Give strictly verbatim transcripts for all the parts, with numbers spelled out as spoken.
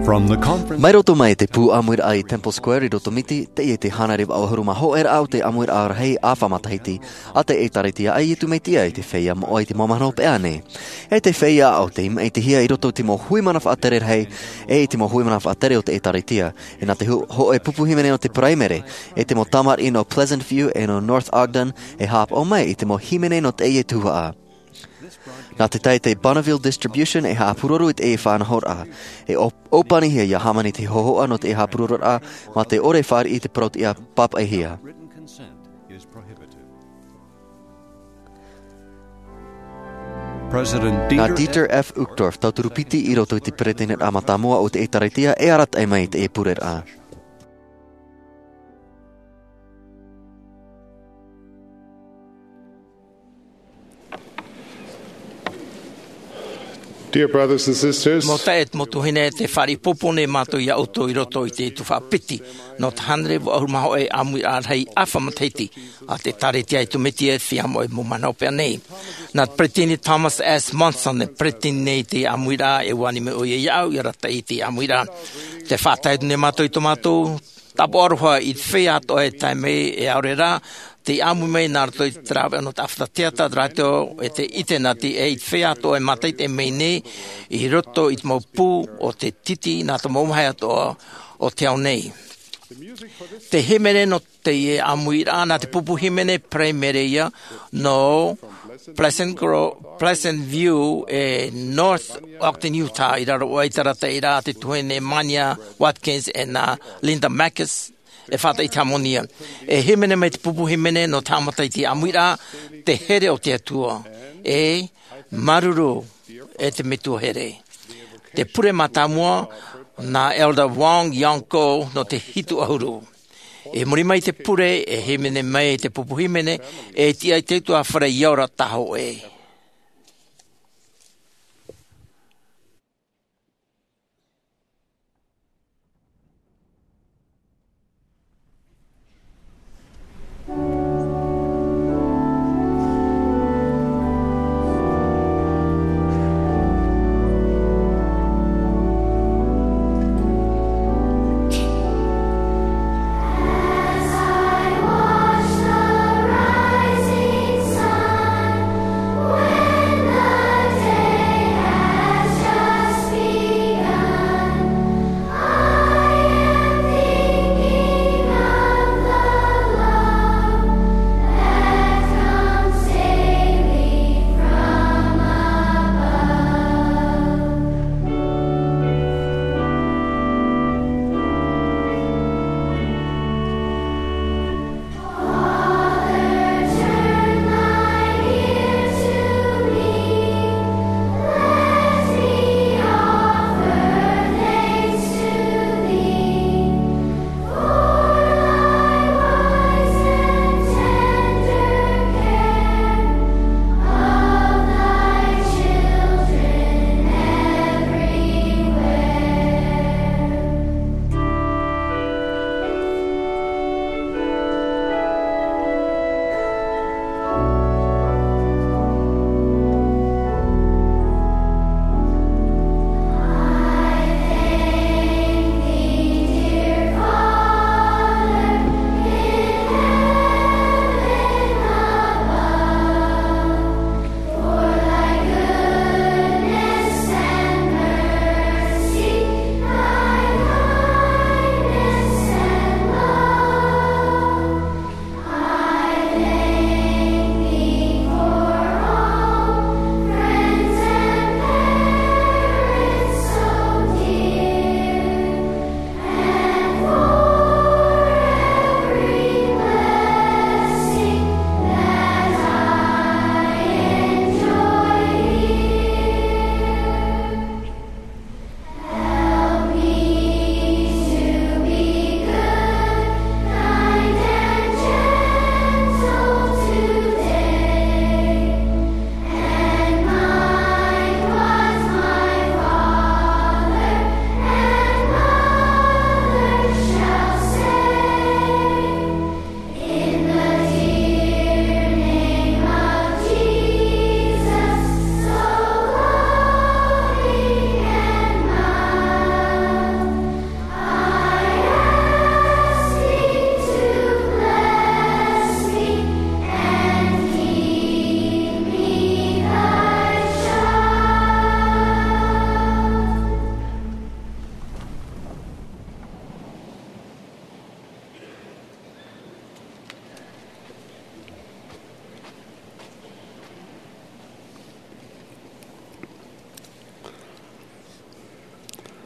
From the conference... Mai roto mai te pū amuir ai Temple Square I roto miti, te e te hanarib au haruma ho er au te amuir ar hei awhamatahiti, a te e taritia ai i tu meitia i te whea mo ai te mamano pe ane. E te whea au te im e te hia I roto te mo huimanaf a terer hei, e te mo huimanaf a tere o te e taritia, e na te hu, ho e pupuhimene o te primary, e te mo tamar I no Pleasant View e no North Ogden, e hap o mai I te mo himene no te e tuha a. Nā te tai te Bonneville Distribution e hapururu I te e whanahor a. E opani hia ia hamani te hohoa no te e hapururu a, ma te ore whare I te protia pap e hia. Nā Dieter F. Uchtdorf tauturupiti I roto I te pretenet a matamoa o te e taritia e arat ai mai te e purer a. Dear brothers and sisters, mo taet mo tuhine te whari popone mato ia auto I roto I te tu whapiti, no te hanre wa ahumaho e amui arhei awhamateiti, a te taretia I tu meti e whiamo e mumanau pia nei. Nā pretini Thomas S. Monson e pretini nei te amui rā e wani me oia iau I rata I te amui rā. Te whataitu ne mato I tomato, tapo aroha I te whea ato e taime e aure rā, te amu mei nā rato I te trawe anō te awhatateata rato e te ite nā te e I te whea ato e matai te mei nei I roto I te mau pū o te titi nā te maumahai ato o te au nei. Te himene no te e amu I rā nā te pupu himene primary ia no Pleasant, Pleasant View e North Ogden, Utah I raro o aitarata I rā te tuene Mania Watkins e nā Linda Mackes e whata I te amonia. E himene mai te pupu himene no tāmata I te amuira te here o te atua. E maruru e te metua here. Te pure matamua na Elder Wong Yonko no te hitu ahuru. E muri mai te pure e himene mai te pupu himene e tia I te tua whare iaura taho e. As I watch the rising sun,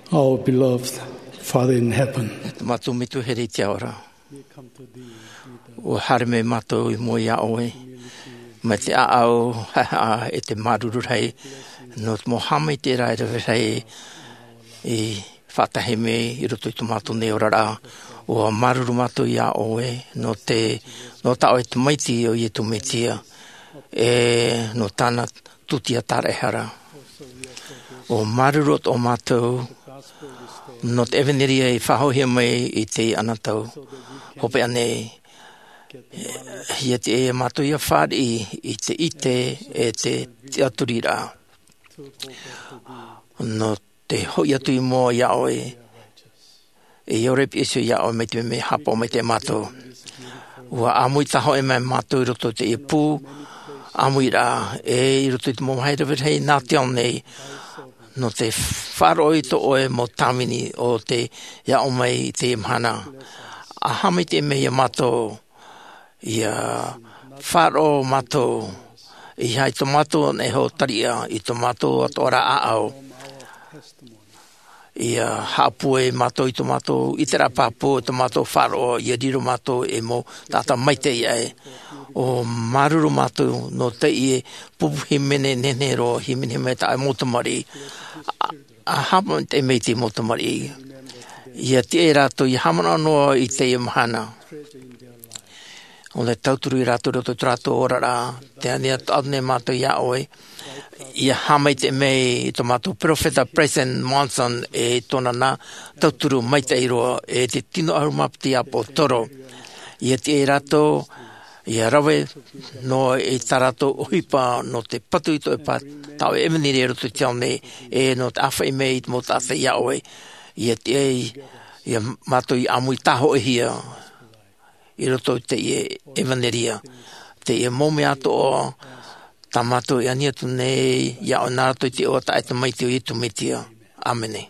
our beloved Father in heaven. Matu mitu heri te ora. O harme matu I mo ia oe. Me te aau e te maruru rei. No te mohame te rai rei I whatahe me I roto I tomato ne ora rā. O maruru matu ia oe. No te no tau e te maiti o I tu metia. E no tana tutia tarehara. O maruru o matu no te eveneria I whahohia mai I te anatau. Hope ane ia te e matu ia whari I te ite e te te aturira. No te hoi atu I mua ia oe. E iorep isu ia oe me te me hapo me te matu. Ua amui taho e me matu I roto te e pū. Amui rā e I roto te momaheira virhei nā te nei. No te wharo I to oe mo tamini o te ia o mai te imhana. A hame te me ia mato ia wharo mato I hai tomato ne ho taria I tomato atora a au. Ia hapue mato I tomato I tera papu tomato wharo ia diro mato e mo tata maite ia e. O maruru mato no te I pupu himene nenero himene me ta motomari. A hama te me te motomari. Ia te e rato I hamana noa I te imhana. O le tauturu I rato roto trato ora rā. Te anea adne mato ia oe. Ia hama te me I tomato Profeta President Monson e tona nā tauturu maita I roa e te tino arumapti apo toro. Ia te e rato Ia rawe no e tarato uhipa no te patu I to e pa tau e emaniri roto te aone e no te awha I mei mo tata ia oe. Ia te e ia mato I amui taho e hia I roto te e emaniriya. Te e mome ato o ta mato I ania tu nei ia o narato I te o ta e te maiti o I tu metia. Amene.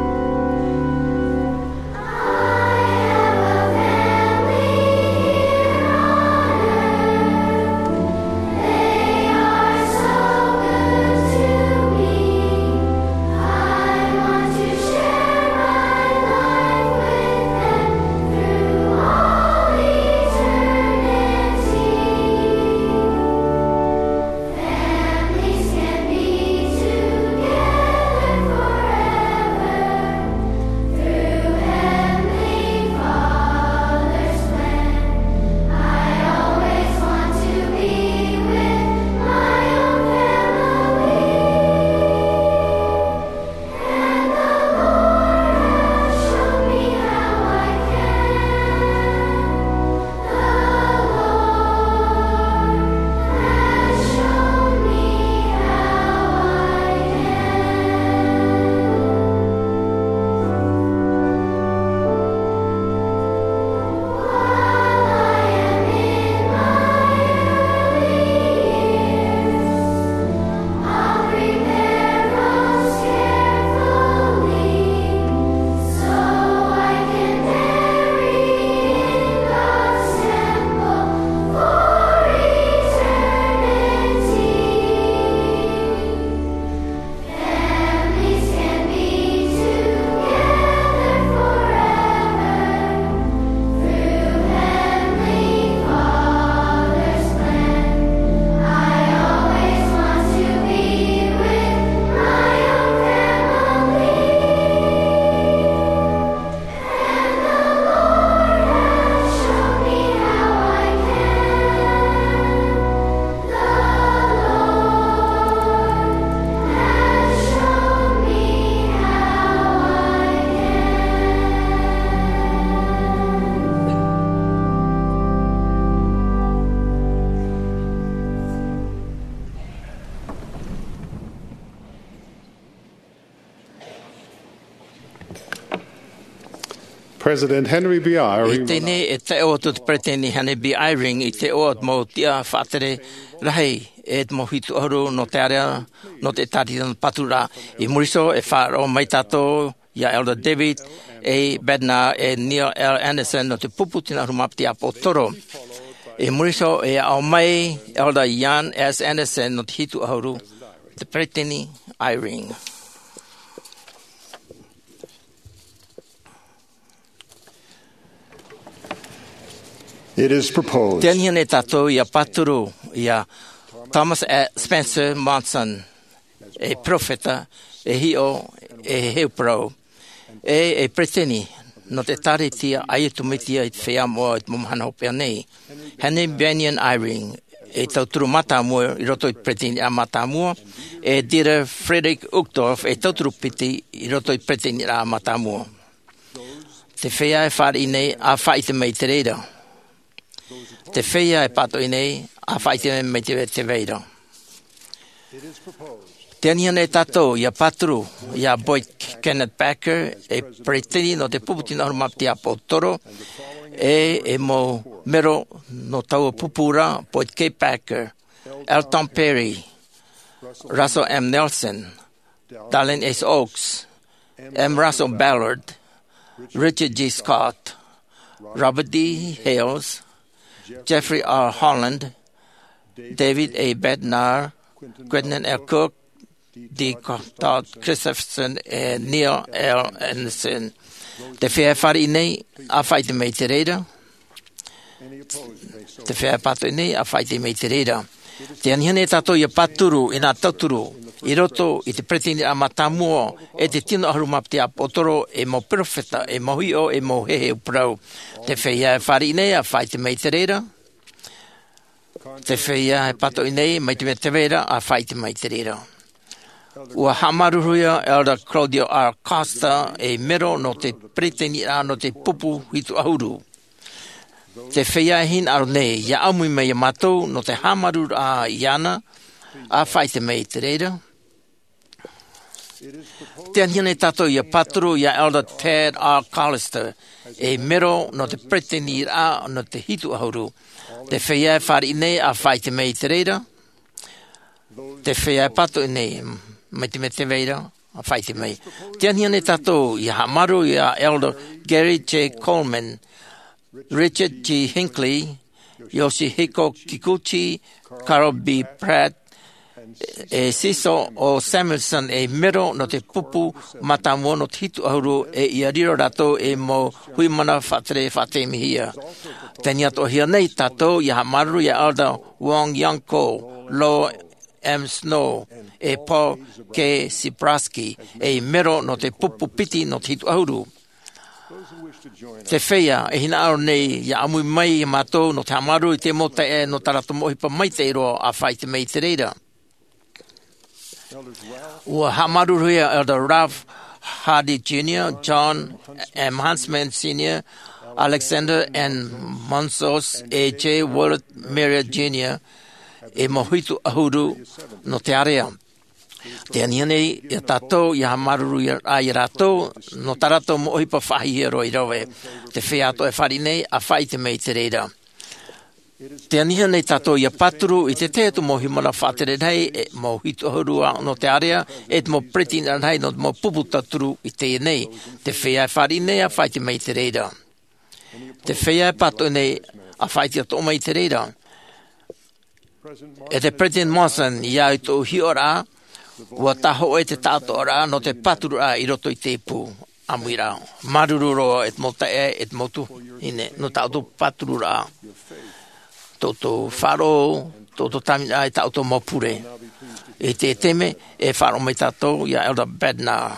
I President Henry B. I Eyring tēne e te o tu te preteni Henry B. Eyring I te o mo tia whaatere rahi e te mo hitu auru no te area no te tari no patura I muriso e whaaro mai tato ia Elder David e Bednar e Neil L. Anderson no te pupu tina rumapti a potoro. E muriso e au mai Elder Jan S. Anderson no te hitu auru te preteni Eyring. It is proposed Tēnia ne tātou ia paturu ia Thomas Spencer Monson e profeta e hio e heupro e e preteni no te tare tia ai tu metia I te whea moa I te mumahana hopea nei. Henry Benyon Eyring e tauturu mata mua I roto I preteni a mata mua e dira Frederick Uchtdorf e tauturu piti I roto I preteni a mata mua. Te whea e whare nei a whai te mei te reira. Te whea e pato I nei a whai te mei te te veira. Tēnia ne tātou ia paturu ia Boyd Kenneth Packer e preteni no te puputi na horumapti a potoro e e mo mero no tau pupura Boyd K. Packer, Elton Perry, Russell M. Nelson, Dallin S. Oaks, M. Russell Ballard, Richard G. Scott, Robert D. Hales, Jeffrey R. Holland, David A. Bednar, Quentin L. Cook, D. Todd Christopherson e Neil L. Anderson. Te whea whare nei a whai te mei te reira. Te whea pato nei a whai te mei te reira. Te anihane tātou ia paturu I nā tauturu I roto I te pretini a matamua e te tino ahurumapti a potoro e mo profeta e mo hio e mo hehe uprau. Te whea whare nei a whai te mei te reira. Te whea e pato nei mai te mei te reira a whai te mei te reira. Ua hamaruruia Elder Claudio R. Costa e mero no te preteni a no te pupu hitu ahuru. Te whea hin aro nei, ia amui mei a matou no te hamaruru a iana a whai te mei te reira. Te anhine tātou ia paturu ia Elder Ted R. Callister e mero no te preteni a no te hitu ahuru. Te whea whare nei a whai te mei te reira. Te whea pato nei mai te me te veira a whai te mei. Te anhine tātou ia hamaru ia Elder Gary J. Coleman, Richard G. Hinckley, Yoshihiko Kikuchi, Carol B. Pratt, e Siso o Samuelson e mero no te pupu matamua no te hitu ahuru e ia riro rato e mo hui mana whatere whate mihia. Tēnia to hia nei tātou ia hamaru ia Elder Wong Yanko, Lo M. Snow e Paul K. Sipraski e mero no te pupu piti no te hitu ahuru. Te whea e hina aro nei ia amui mai i mātou no te hamaru I te mota e no tarato mohipa mai te iro a whai te mei te reira. Ua hamaru ruia Elder Ralph Hardy Junior, John M. Huntsman Senior, Alexander N. Monsos e J. Willard Merritt Junior e mohitu ahuru no te area. Te anianei ia tātou ia hamaruru a i rātou no tarato mo ohipa whahi hero I rawe. Te whea ato e whari nei a whai te mei te reira. Te anianei tātou ia paturu I te te tu mo himana whātere nei e mo hitu ahurua no te area e te mo pretina nei no te mo pupu taturu I te nei. Te whea e whari nei a whai te mei te reira. Te whea e pato nei a whai te ato mei te reira. E te President Monson ia I tō hiora ua taho e te tātou ora no te paturu a I roto I te pū amuira. Marururo e te mota e e te motu ine no tātou paturu a. Toto wharo, toto tamina e tātou mopure. E te teme e wharo mai tātou ia Elder Bednar.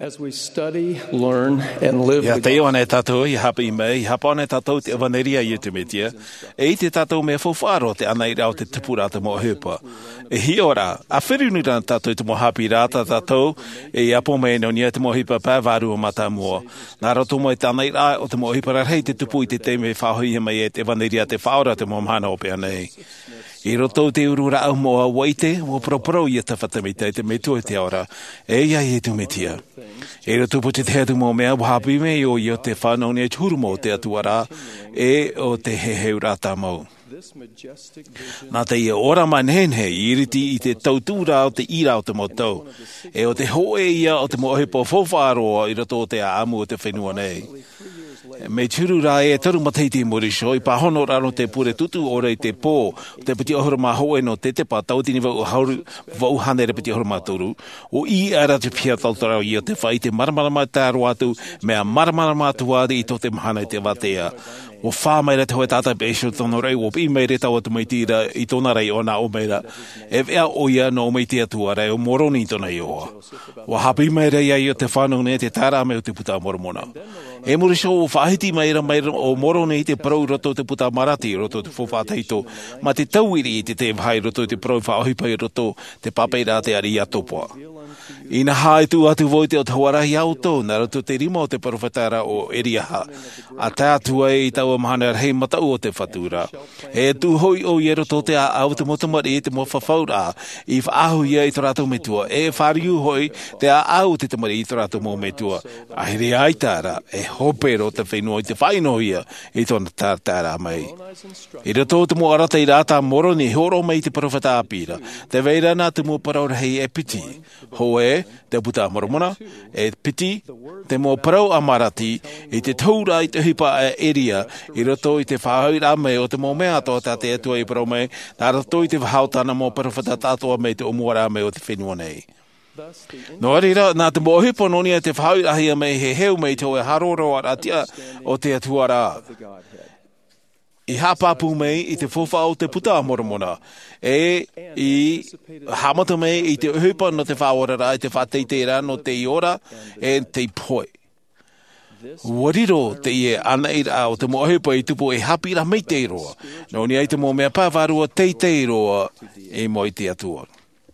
As we study, learn, and live Ia the te iwana e tātou, i hapa i mei, i hapa ona e tātou te avaneria i te metia. E i te tātou mea whawharo te ana i rao te tipura te moa hupa. E hi ora, a whirunu rana tātou te moa hapi rāta tātou, e i apo mei no nia te moa hupa pāwaru o mata mua. Nā roto moa i tāna i rā o te moa hupa rarhei te tupu i te te me whahui mei e te avaneria te whaora te moa mhana o pia nei. I roto te urura au moa waite, o propro i te whatamita i te metua te ora, e ia i tu metia. E roto po te te mo mea wahapi me o i o te whanau ne turu mo te atuara, e o te heheu rata mau. Nā te ia ora manhenhe i iriti i te tautūra o te ira o te motau. E o te hoe ia o te mohepo whawharoa i roto o te aamu o te whenua nei. Me turu rā e taru mataiti morisho, i pahono raro te pure tutu ora i te pō, te piti ohora mā hoe no te te pā, tautini vau hauru, vau hanere piti ohora mā turu, o i ara te pia tautarau i o te whai te maramarama tāro atu, mea maramarama tuari i to te mahana i te watea. O whā meira te hoe tātai pēsho tono rei, o pi meire tau atu meitira i tona rei o nā o meira. E vea oia no meitia tua rei o moroni i tona i oa. O hapi meira ia i o te whanau ne te tāra me o te puta moromona. E morisho o whahiti meira meira o moroni i te parau roto te puta marati roto te whawhāteito, ma te tauiri i te te whai roto te parau whaohipai roto te papeira te ari atopoa. Ina hae tu atu voi te o te huarahi auto, nā roto te rima o te parowhatara o Eriaha. A tātua e i tau a mahana hei matau o te whatura. E tu hoi o i roto te a au te motamari e te mo whawhaura, i whaahu ia i tō rātou metua. E whariu hoi te a au te tamari i tō rātou mō metua. A here ai tāra, e hopero te whenua i te whaino ia i tōna tāra mai. I roto te mo arata i rāta moroni, horo mai te parowhata apira. Te veira nā te mo parau hei e piti. Hoe, te puta moromona, e piti, te mo parau amarati, i te taura i te hipa a eria, i roto i te whahaura me o te mo mea toa tā te atua i parau me, nā roto i te whahautana mo parowhata tātoa me te omuara me o te whenua nei. No arira, nā te mo hipa nonia te whahaurahia me he heu me i te oe haroro aratia o te atua rā. I hapapu mei i te whawha o te puta moromona. E i hamata mei i te uhupa no te whaorara i te whateitera no te iora e te poi. Wariro te ie ana i rā o te mohupa i tupu e hapira mei te iroa. No ni ai te mo mea pāwarua te te iroa e mo i te atua.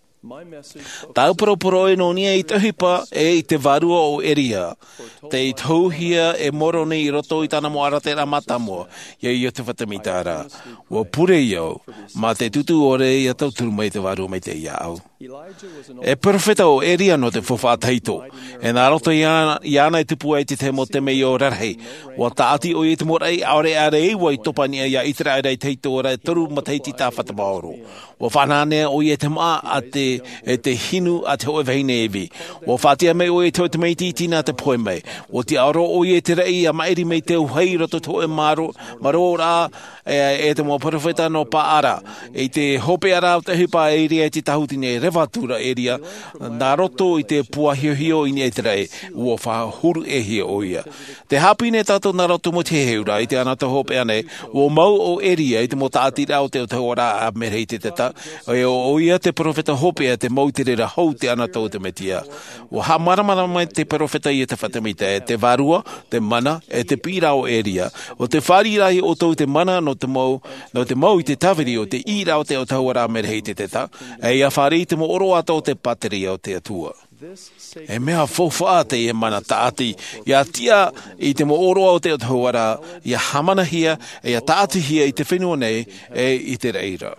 Tau paroporo e no nia i tahipa e i te varua o eria. Te i tauhia e moroni i roto i tana mo aratera matamua. Ia i o te whatamitāra. Wa pure iau, ma te tutu ore i atau turu mai te varua mai te iau. E perfeta o eria no te whawhātaito. E nā roto i ana i tupu e te te mo te mei o rarhei. Wa taati o i te morai aore are e wai topania ia i tera arai teito ora e toru mataiti tā whatamaoro. Wa whanane o i e te maa a te e te hinu a te hoe vahine evi. Wa whatia mei o e te o te meiti tina te poe mei. Wa te aro o i e te rei a maeri mei te uhei roto to e maro, maro rā e, e te mo parowheta no paara. E te hope ara o te hipa e ria e te tahutine rewatura eria. Nā roto i te puahiohio i ni e te rei. Ua whahuru e hia o ia. Te hapine tato nā roto mo te heura i te anata hope ane. Ua mau o eria i te mo tātira o te o te ora a merei te teta. E o ia te parowheta hope e te mautirera hou te anata o te metia. Ua ha maramara mai te parowheta i te whatamita e te varua, te mana, e te pira o eria. O te wharirahi o tau te mana no te mau, no te mau i te tawiri o te ira o te o tauara merei te teta. E ia whari te mo oro ato o te pateri o te atua. E mea fōwha te e mana tāti, ia tia i te mo oro o te o tauara, ia hamana hia, e ia tāti hia i te whenua nei, e i te reira.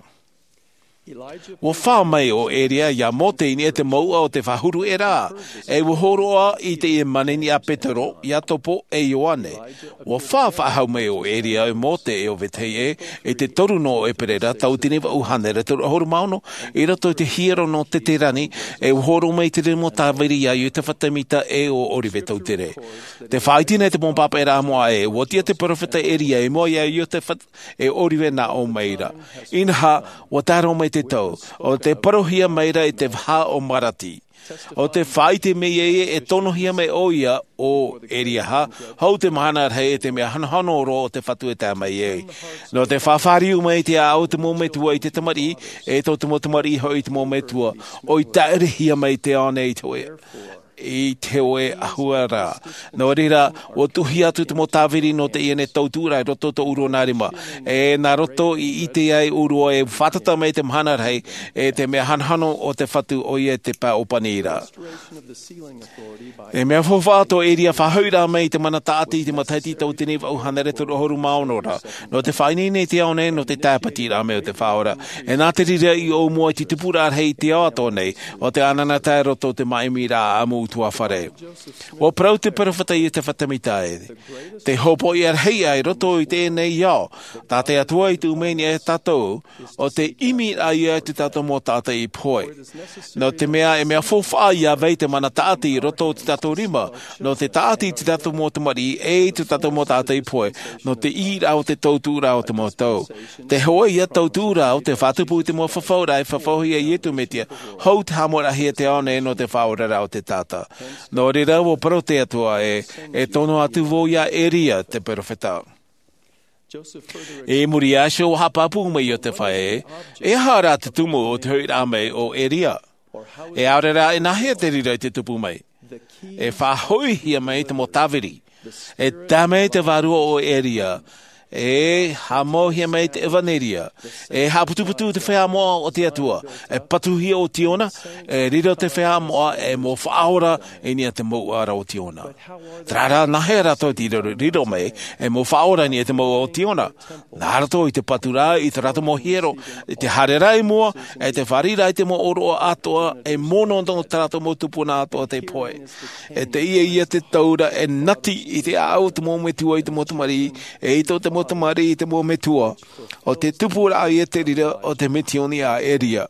Wa wha mai o eria ia mo te ini e te maua o te whahuru e rā. E wahoroa i te e maneni a Petero, ia topo e Ioane. Wa wha whahau mai o eria e mo te e o vetei e, e te toru no e perera, tau tine wa uhanere, toru ahoru mauno, i rato te hiero no te te rani, e wahoro mai te remo tāwiri ia i te whatamita e o orive tau tere. Te whaitine te mompapa e rā moa e, watia te parowheta eria e moa ia i o te what, e orive na o meira. Inha, wa tāro mai te tau, o te parohia meira i te wha o marati. O te whaite me e e tonohia me o ia o Eriaha, hau te mahana rei e te mea hanhanoro o te whatu e tā mai e. No te whawhariu mai te au te mōmetua i te tamari, e tō te mōtamari hau i te mōmetua, o i tairihia mai te ane i toe. i te oe ahuara. Nō reira, o tuhi atu te mo tāwiri no te iene tautura e roto to uro nārima. E nā roto i ite ai uro e whatata mei te mhana rei e te mea hanhano o te whatu o ia te pā opanira. E mea whawhāto e ria whahaura mei te mana tāti te mataiti tau tini wau hanere turu horu maonora. No te whainene te aone no te tāpati rā mea o te whaora. E nā te rira i o mua ti tupura hei te ato nei o te anana tae roto te maimi rā amu tua whare. O prau te parawhata i te whatamitai. Te hopo i ar hei ai roto i tēnei iao. Tā te atua i tu meni e tatou o te imi a ia te tatou mō tāta i poi. No te mea e mea fōwha i a vei te mana tāti i roto te tatou rima. No te tāti te tatou mō te mari e te tatou mō tāta i poi. No te ira o te tautūra o te mō tau. Te hoa ia tautūra o te whatupu te mō whawhaura e whawhauhi e ietu metia. Hau te hamora hia te aone no te whaurara o te tata. No re rau o paro te atua e, e tono atu vo ia eria te perofeta. E muri asho o hapapu mai o te whae, e hara te tumu o te huira mei o eria. E aurera e nahea te rira i te tupu mai. E whahui hia mai te mo tawiri. E tame te varua o eria. E hamohia mei te evaneria. E haputuputu te whea moa o te atua. E patuhia o tiona. E riro te whea moa e mo whaora e nia te mouara o tiona. Trara nahe rato ti riro, riro mei e mo whaora nia te moua o tiona. Nā rato i te patura i te rato mo hiero. E te harerai moa e te wharirai te mo oro atoa e mono no te rato mo tupuna atoa te poe. E te ia ia te taura e nati i te au te mo metua i te motumari e i to te o te mari i te mō metua, o te tupura i e te rira o te metioni a eria.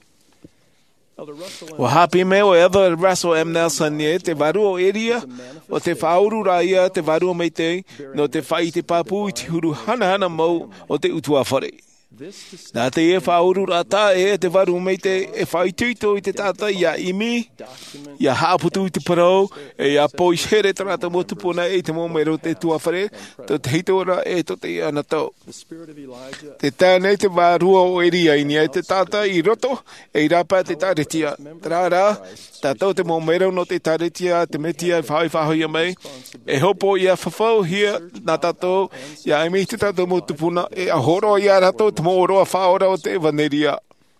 O hapi me o Elder Russell M. Nelson e te varu o eria, o te whauru raia te varu o meitei, no te whai te papu i te huru hana hana mau o te utua whare. Nā te e whauru rata e te varu mei te e whai tuito i te tata ia imi, ia hāputu i te parau, e ia pois here te rata mo tupuna e te mō mero te tuawhare, to te hitora e to te ana tau. Te tānei te vārua o eria i nia e te tata i roto, e i rapa te tāretia. Trārā, tātou te mō mero no te tāretia, te metia e whai whahoia mei, e hopo ia whawhau hia nā tātou, ia imi te tātou mo tupuna, e ahoro ia rato te mō roa whaora o te vaneria.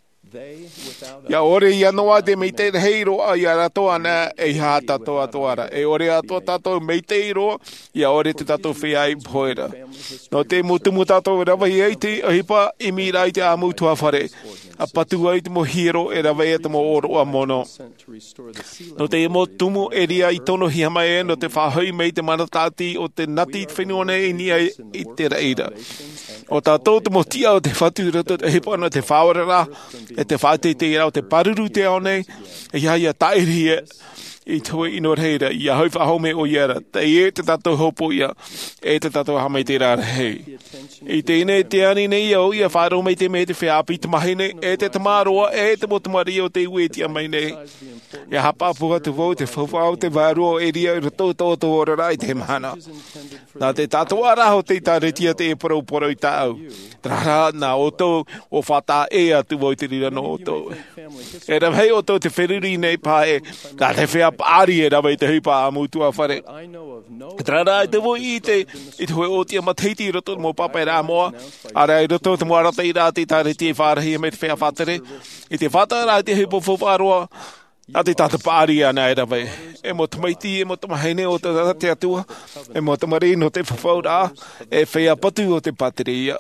Ia ore ia noa te mei te hei roa ia rato ana e ha tato atoara. E ore ato tato mei te roa, ia ore te tato whia i poera. No te mutumu tato rawa i eiti, ahipa i mirai te amu tua whare. A patua i te mo hiro e rawa e te mo oro a mono. No te mo tumu e ria i tono hi hama e, no te whahui mei te manatati o te nati whenua i nia i te reira. O tātou te mo tia o te whatu rato te hipa no te whaorara, e te whate te ira o te paruru te aone, e ia ia tairi e, i tue ino reira, i a hau whahome o iara, te e te tātou hopo ia, e te tātou hamei te rāra hei. I te ine te ani nei au, ia whāro mei te mei te whiapi te mahine, e te tamaroa, e te motumari o te uetia mai nei. Ia hapapuha te vau, te whawhau, te vāroa e ria, i rato tō tō orara i te mana. Nā te tātou araho te tāretia te e porau porau i tāu. Trara, nā o tō, o whata e atu vau te rira no o tō. E ra hei o tō te wheriri nei pā e, nā te whea pāri e rawa i te hipa a mutua whare. Trara, i te voi i te, i te hoi o tia mateiti i roto mō papa e rā moa, ara i roto te moarata i rā te tāretia i whārahi e me te whea whatere. I te whata rā te hipo whawharoa, a te tata pāri ana e rawe. E mo tamaiti, e mo tamahene o te te atua, e mo tamari no te whawhaura, e whea patu o te pateria.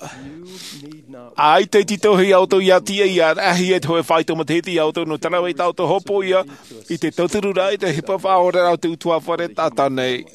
Ai te tito hei auto ia tia ia ahi e toe whaito mateti auto no tana wei tauto hopo ia, i te tauturu rai te hipa whaora au te utua whare tata nei.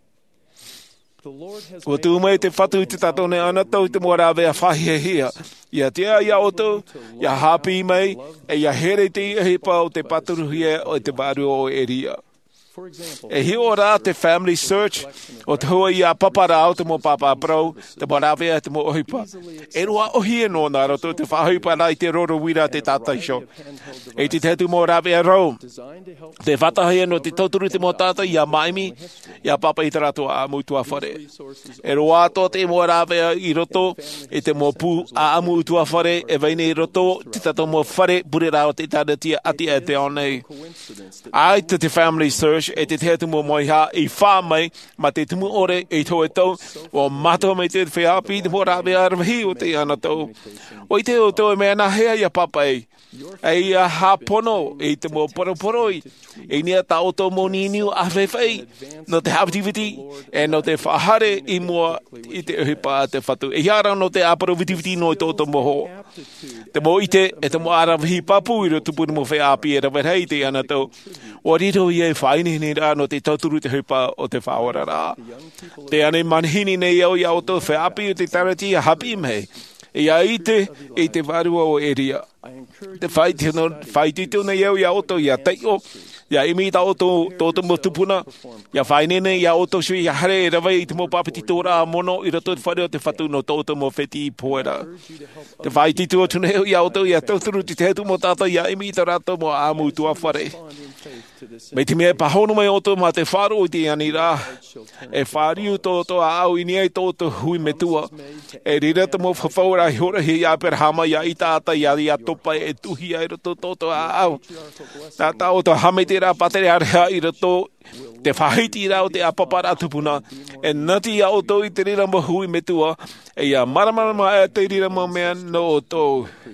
O tu mai te whatu i te tato ne ana tau te moara vea whahi e hia. Ia tia ia oto, ia hapi mai, e ia here te ia hipa o te paturuhia o te baru o eria. E hi ora te family search, o te hua ia papara au te mo papa prau, te morawea te mo ohipa. E roa ohi e no nā roto, te whahipa rai te roro wira te tātai sho. E te tetu mo rawea rau. Te whatahia no te tauturu te mo tātai, ia maimi, ia papa i te rato a mutua whare. E roa ato te mo rawea i roto, e te mo pu a amu utua whare, e veine i roto, te tato mo whare, pure rao te tānatia ati e te onei. Ai te te family search, Church e te te tumo moi ha i wha mai ma te tumu ore e tō e tau o mato mai te whiapi te mora me arwahi o te ana tau. O i te o tau e mea na hea ia papai. Ei a hapono e te mo poroporoi. E nia ta o tō mo niniu a whewhai no te hapitiviti e no te whahare i mua i te uhipa a te whatu. E hiara no te aporovitiviti no i tō tō moho. Te mo ite e te mo arawahi papu i ro tupu mo whiapi e rawahei te ana tau. O rito i e whaini ni rā no te tauturu te hupa o te whaora rā. Te ane manhini nei au i au tō whiapi o te tarati a hapi mei. E a ite e te varua o eria. Te whaitito nei au i a oto i a teio. Ia imi ta oto tō mo tupuna. Ia whainene i a oto sui i a hare e rawai i te mo papiti tōra a mono i rato te whare o te whatu no tō mo wheti i poera. Te whaitito o tune au i a oto i a tauturu te tetu mo tata i a imi ta rato mo a amu tua whare. Me te mea pahono mai oto ma te wharo i te ani rā. E whariu tō tō a au i niai tō tō hui me tua. E rira te mo whawhaura i hora hi a perhama i a i tāta i a i a topa e tuhi a i rato tō tō a au. Tā tā o tō hame te rā patere areha i rato te whahiti rā o te apapara tupuna. E nati a o tō i te rira mo hui me tua. E a maramarama e te rira mo mea no o tō.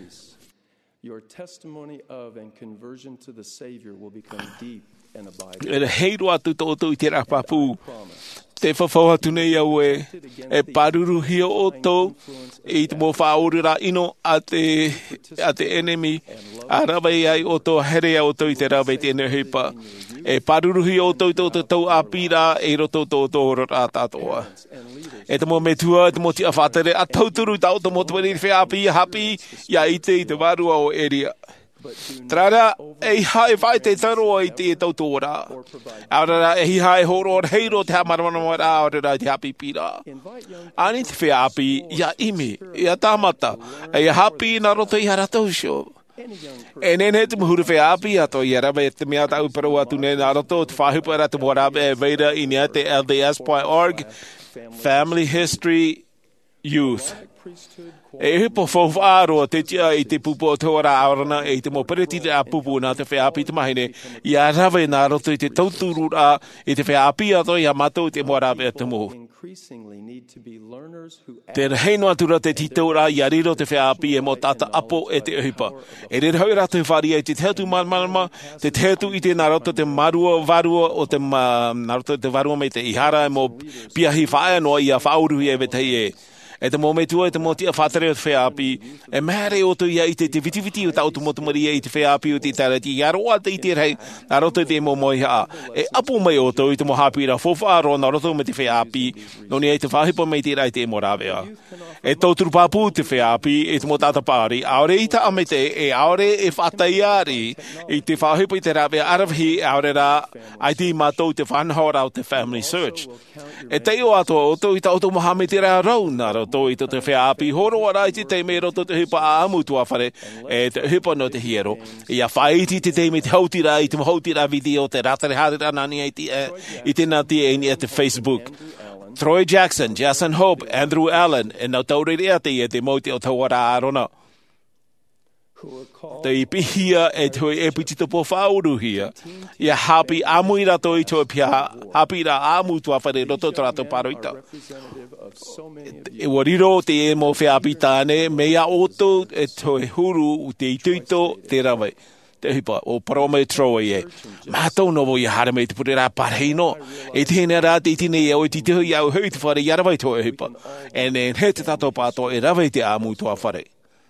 Your testimony of and conversion to the Savior will become deep and abiding. E heiru atu tō tō i te rapapu. Te whawhau atu nei au e, e paruruhi o tō, i te mō whaorura ino a te, a te enemy, a rawai ai o tō herea o tō i te rawai te ene hipa. E paruruhi o tō i tō tō tō a pira e roto tō tō rā tātoa. E te mō me tua, te mō ti a whātere, a tauturu tau te mō te wari whiapi, hapi, ia i te i te warua o eria. Trara, e hae whai te taro i te tautora. Aurara, e hae horo o heiro te hamaramana rā, aurara te hapi pira. Ani te whiapi, ia imi, ia tāmata, e hapi na roto i haratausio. E nene te muhuru whiapi ato i arawe te mea tau parau atu ne nā roto, te whahupara te morabe e veira i nia te L D S dot org, Family History Youth. E hipo whawharo te tia i te pupo o tōra aorana e te mo pereti te a pupu nā te whiapi te mahine i a rawe nā roto i te tauturu rā i te whiapi ato i a matou te morabe a te mo. Te reheino atura te titaura i a riro te whiapi e mo tata apo e te uhipa. E re rau ratu whari e te teatu marmarama, te teatu i te nā roto te marua varua o te ma, nā roto te varua me te ihara e mo piahi whae noa i a whauruhi e vetei e. E te mō me tua e te mō tia whātere o te whiapi, e mēre o tu ia i te te vitiviti o tau tu motumaria i te whiapi o te tarati, i aroa te i te rei, nā roto te mō moi haa. E apu mai o tu i te mō hāpira, whowhāro nā roto me te whiapi, noni e te whahipa me te rai te mō rāwea. E tauturu pāpū te whiapi, e te mō tāta pāri, aore i ta ame te, e aore e whataiari, i te whahipa i te rāwea arawhi, aore rā, ai te mātou te whanhora o te Family Search. E te o ato o tu i tautu mohame te rā rau, nā roto tō i te whiapi horo ara i te teime roto te hipa a amu tua whare e te hipa no te hiero. I a whaiti te teime te hautira i te hautira video te ratare harira nani i te i te nati e ni e te Facebook. Troy Jackson, Jason Hope, Andrew Allen e nau taurerea te i e te mauti o tauara arona. Te ipihia e toi e pitito po whauru hia. Ia hapi amu i rato i toi pia hapi ra amu tua whare roto trato paroita. E wariro te e mo whiapi tāne mea oto e toi huru u te ituito te rawe. Te hipa o parome Troy e. Mātou novo i hara mei te pure rā parheino. E tēnei rā te itine e o te tehu i au hui te whare i arawai toi hipa. E ne he te tato pāto e rawai te amu tua whare.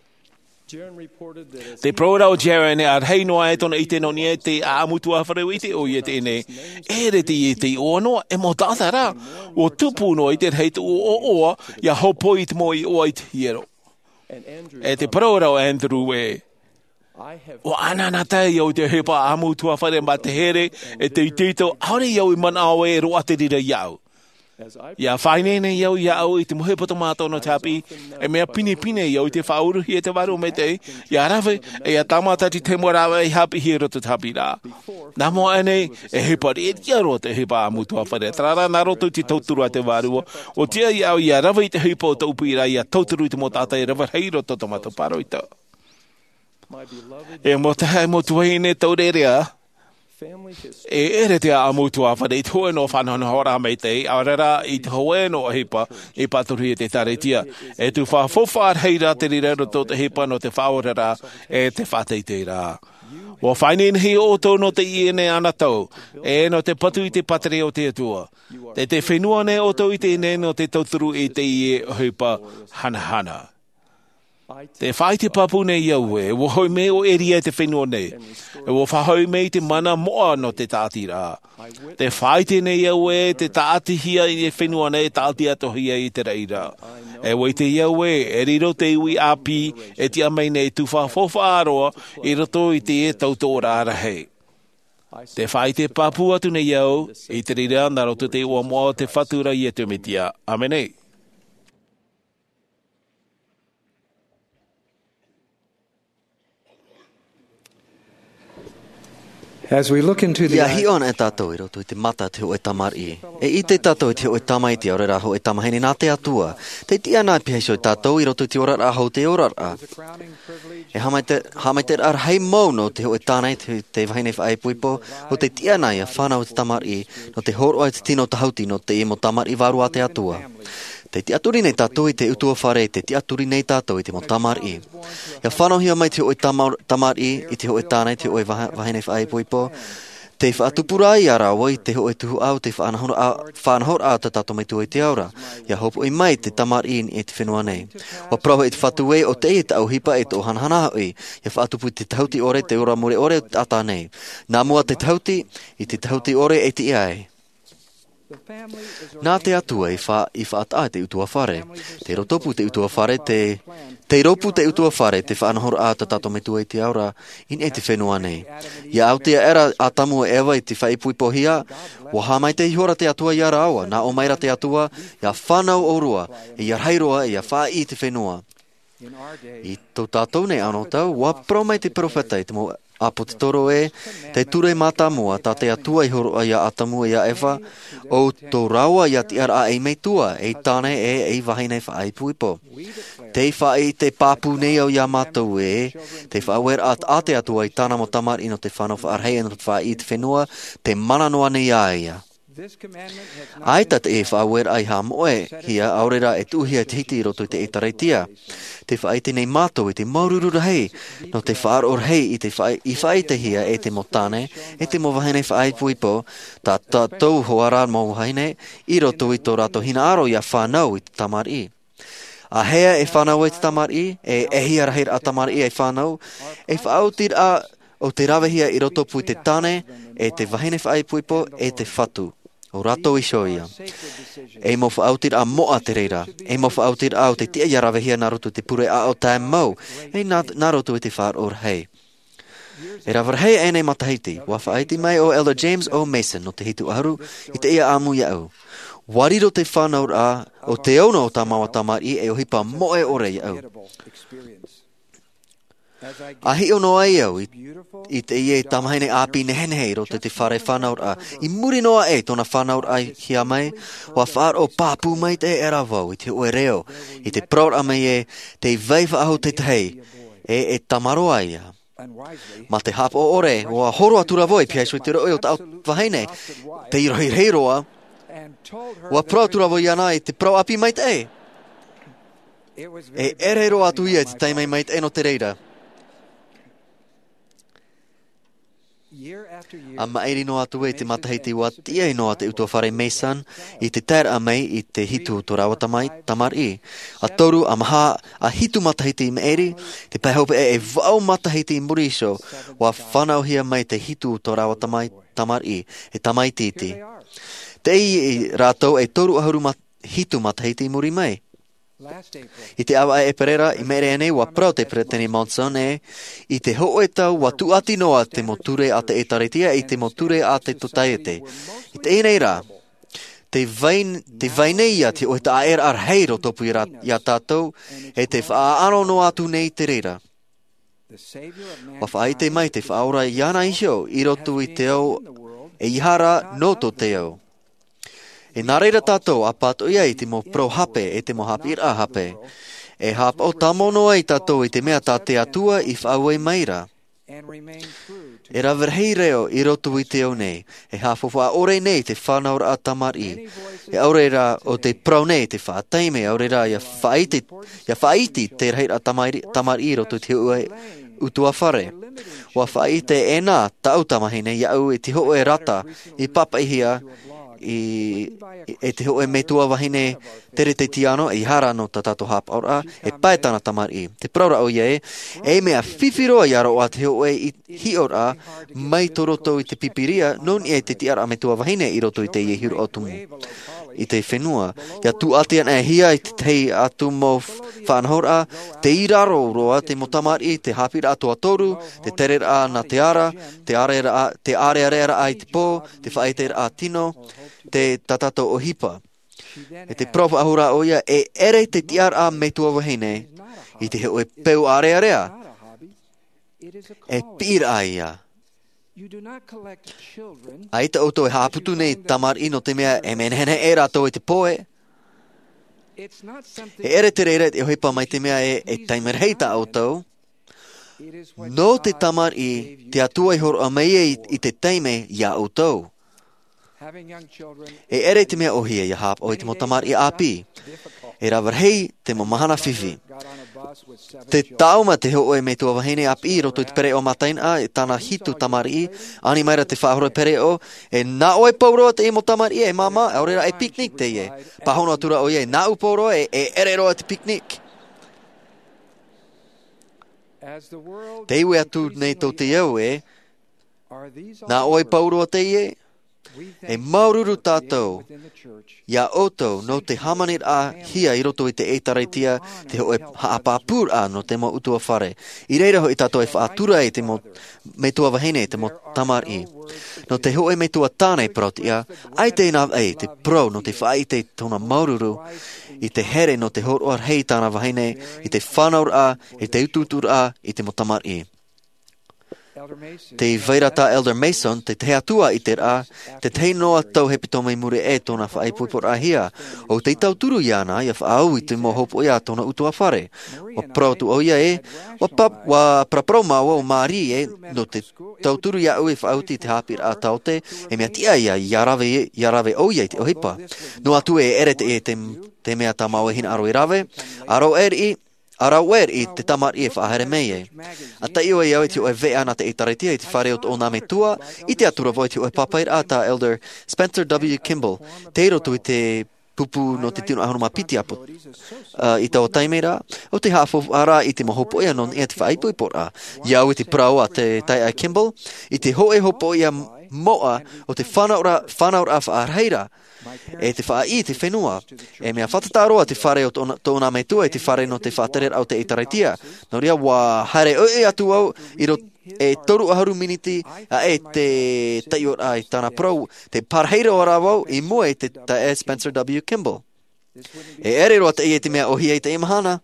Te prora o Jaron e ar hei noa e tona i te noni e te āmutua whareu i te o i e te ne. E re te i te o noa e mo tāta rā. O tupu noa i te rei te o o oa ia hopo i te mo i oa i te hiero. E te prora o Andrew e. O anana tai au te hepa āmutua whare ma te here e te i tito haere iau i mana au e roa te rira iau. Ia whainene iau ia au i te mohepa tomato no tapi, e mea pine pine iau i te whauruhi e te waru me te, ia rawe e a tamatati te morawa i hapi hi roto tapi rā. Nā moa ane, e hepa re ia ro te hepa amutua whare, trara nā roto te tauturu a te warua, o tia iau ia rawe i te hepa o taupi rā, ia tauturu i te motata e rawa hei roto tomato paroita. E mo taha e mo tuaine taurerea, E ere te a amutua whane i toe no whanana hora mei te, a rera i toe no hipa i paturi e te taretia. E tu wha fofar heira te rirero tō te hipa no te whaorera e te whatei te rā. Wa whaineen hi o tō no te iene ana tau, e no te patu i te patare o te atua. Te te whenua ne o tō i te ine no te tauturu i te ie hipa hana hana. Te whai te papu nei iau e, wo hoi me o eria te whenua nei, e wo whahoi me te mana moa no te tāti rā. Te whai te nei iau e, te tāti hia i te whenua nei, tāti ato hia i te reira. E wei te iau e, e riro te ui api, e te amei nei tu whafofa aroa, i roto i te e tautora arahei. Te whai te papu atu nei iau, i te rira naro te ua moa te whatura i e te mitia. Amenei. As we look into the Ia hi ona e tātou i roto i te mata te ho e tamari. E i te tātou i te ho e tamaiti au rera ho e tamahini nā te atua. Te tia nā pihaiso i tātou i roto i te orara hau te orara. E hamai te ar hei mau no te ho e tānei te, te wahine whae puipo o te tia nā ia whanau te tamari no te horo ai te tino tahauti no te imo tamari waru a te atua. Te te aturi nei tātou i te utua whare, te te aturi nei tātou i te mo tamari. Ia whanau hia mai te ho e tamari i te ho e tānei te ho e wahine whae puipo. Te whaatupura i ara wai te ho e tuhu au te whanahor a te tato mai tua i te aura. Ia hopo i mai te tamari i te whenua nei. Wa prawa i te whatuwe o te i te au hipa e te o hanhana oi. Ia whaatupu te tauti ore te ora mure ore ata nei. Nā mua te tauti i te tauti ore e te iai. Nā te atua i wha i whaata te utua whare. Te rotopu te utua whare te... Te ropu te utua whare te whanahor a te tato me tua i te aura in e te whenua nei. Ia autea era a tamu e ewa i te whaipuipohia, wa hamai te ihora te atua i ara aua, nā o maira te atua, ia whanau o rua, i arhairoa, ia wha i te whenua. I tō tātou nei anō tau, wa promai te profeta i te mo apo te toro e, te ture mata mua, tā te atua i horo ia atamu ia ewa, o tō raua ia ti ara e mei tua, e tāne e e wahine whaai puipo. Te whaai te pāpu nei au ia mātou e, te whawer at a te atua i tāna mo tamar ino te whanau whaarhei no te whaai te whenua, te mananoa nei a ia. Aita te e whawer ai ha moe, hia aurera e tuhia te hiti roto i te etareitia. Te whaite nei mātou i te maururura hei, no te whaar or hei i te whai, i whaite hia e te motane, e te mo wahine whaai puipo, tā tātou hoara mo wahine, i roto i tō rato hina aro ia whanau i te tamari. A hea e whanau i te tamari, e ehi arahir a tamari e whanau, e whaautir a o te rawahia i roto pui te tane, e te wahine whaai puipo, e te whatu. O rato i shoia. E mo whaautir a moa te reira. E mo whaautir au te tia iarawehia na roto te pure a o tae mau. E na, na roto i te whaar or hei. E rawar hei e nei matahiti. Wa whaaiti mai o Elder James O. Mason no te hitu aharu i te ia amu ia au. Wariro te whanaur a o te auna o ta mawa tamari e o hipa moe ore ia au. Ahi ono ai au i, i te ie tamahine api nehenehei ro te te whare whanaur a. I muri noa e tona whanaur ai hia mai, wa whaar o pāpū mai te e rawau i te oe reo, i te praur a mai e te veiva aho te tei, e e tamaro ai a. Ma te hap o ore, wa horo atura voi pia sui te roi o tau wahine, te irohi reiroa, wa prau tura voi ana i te prau api mai te e. E ere ro atu ia te taimai mai te eno te reira. A maeri no atu e te matahiti wa tia i noa te utua whare Mason i te ter a mei i te hitu to rawa tamai tamar i. A toru a maha a hitu matahiti i maeri, te paihope e e vau matahiti i Muriso wa whanau hia mai te hitu to rawa tamai tamar i, e tamai titi. Te i rātou e toru ahuru mat, hitu matahiti i muri mai. I te awa e perera i mere ane wa prau te preteni monson e i te ho e tau wa tu ati noa te moture a te etaretia i te moture a te totaiete. I te enei rā, te, vain, te vaineia te o te aer ar heiro topu i, i a tātou e te whaano no atu nei te reira. Wa whaite mai te whaora i ana isio i rotu i te au e ihara noto te au. E nā reira tātou a pato ia i te mo pro hape e te mo hapir a hape. E hap o tamono ai tātou i te mea tā te atua i whaua i maira. E rawerhei reo i roto i te o nei, e hawhawha ore nei te whanau a tamar i. E aure ra o te prau nei te whaataime, aure ra ia whaiti, ia whaiti te rei a tamar, tamar i roto te ue utua whare. Wa whaite e nā tau tamahine, ia au e te ho e rata i papa ihia, i e te ho e metua wahine tere te tiano e hara no tatato hap ora e paetana tamar i. Te praura o ie, e mea whiwhiroa i aro a te ho e i hi ora mai to roto i te pipiria non i e te tiara a metua wahine i roto i te ie hiru o tumu. I te whenua, ia tu atian e hia i te tei atu mo whanhora, te iraro roa te mo tamar i, te hapira atu atoru, te terera na te ara, te are te are are ai te pō, te whaeter a tino, te tatato o hipa. E te profa ahura o ia e ere te tiara me tua wahine i te heo e peu are area. E pira ai ia. Ai te auto e haputu nei tamar ino te mea e menhene e rato e te poe. E ere te reira e hoipa mai te mea e, e taimerheita auto. No te tamar i te atua i horo a mei i, i te taime ia auto. E ere te mea ohia ia hap o i te mo tamar i api. E rawarhei te mo mahana whiwhi. Te tauma te ho e me tua wahine api i roto i te pere o matain a e tana hitu tamar i. Ani maira te whahoro e pere o. E na oe pauroa te e mo tamar i e mama. E orera e piknik te ie. Pahono atura o ie. Na u pauroa e, e ere roa te piknik. Te iwe atu nei tau te iau e. Na oe pauroa te ie. E maururu tātou, ia oto no te hamanit a hia i roto i te eitaraitia, te ho e haapapur a no te mo utua whare. I reira ho i tātou e whaatura e te mo metua wahine te mo tamar i. No te ho e metua tānei prot ia, ai te ina e te pro no te whai te tona maururu, i te here no te horo ar hei tāna wahine, i te whanaur a, i te ututur a, i te mo tamar i. Te vairata Elder Mason, te te atua i te rā, te te noa tau he pitomei mure e tōna whaipupor a hia. O te tau turu iana, ia whaau i te mo hopo ia tōna utua whare. Wa prautu o ia e, wa, pap, wa praproma o maari e, no te tau turu ia ui whaau ti te hapir a taute, e mea tia ia iarave, iarave o ia i te ohipa. No atu e ere te e te, te mea ta mau e hina aro i rave, aro er i, Arau er i te tamar i e whahere mei e. A ta iwa iau e ti o e vea na te eitaritia i te whare o o name tua, i te atura voi ti o e papair a ta Elder Spencer W. Kimball, te roto i te pupu no te tino ahonoma piti apo uh, i tau taimera, o te hafo ara i te mohopo ia non i te whaipui pora. Iau i te prau a te tai a Kimball, i te hoe hopo ia moa o te whanaura, whanaura a whaarheira, e te wha i te whenua. E mea whatataroa te whare o tōna me tua e te whare no te whaterer au te eitaraitia. Nō ria wā haere o e atu au i ro e toru aharu miniti a e te taior ai tāna prau. Te parheira o rawau i mua e te tae Spencer W. Kimball. E ere roa te i e te mea ohia i te imahana.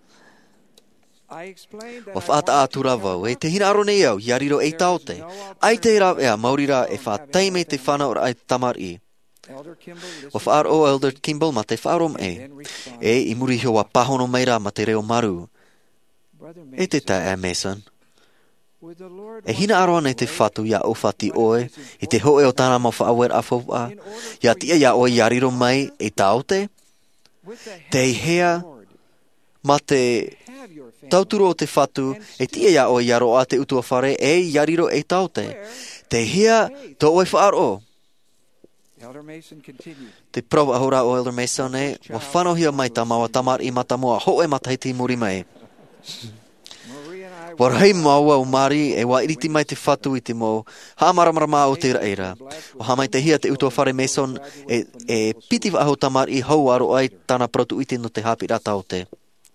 O whaata atu rawau e te hina aro nei au iariro e taote. Ai te rau ea maurira e whaataime te whana ora ai tamar i. O whaar o Elder Kimball ma te whaarom e. E i muri hio wa pahono meira ma te reo maru. E te tae Mason. E hina aroa nei te whatu ia o whati oe, i te hoe o tāna ma whaawer a whaupa, ia tia ia o iariro mai e taote. Te hea ma te tauturo o te whatu, e tia ia o iaro a te utua whare e iariro e taote. Te hea to oe whaar o. Te prau ahora o Elder Mason e, wa whanohia mai ta maua tamar i mata moa ho e matahiti muri mai. Wa rei maua o Mari e wa iriti mai te whatu i te mo hamaramara o te raeira. O ha mai te hia te utua whare Mason e, e piti wa aho tamar i hau aro ai tana protu iti no te hapi rata o te.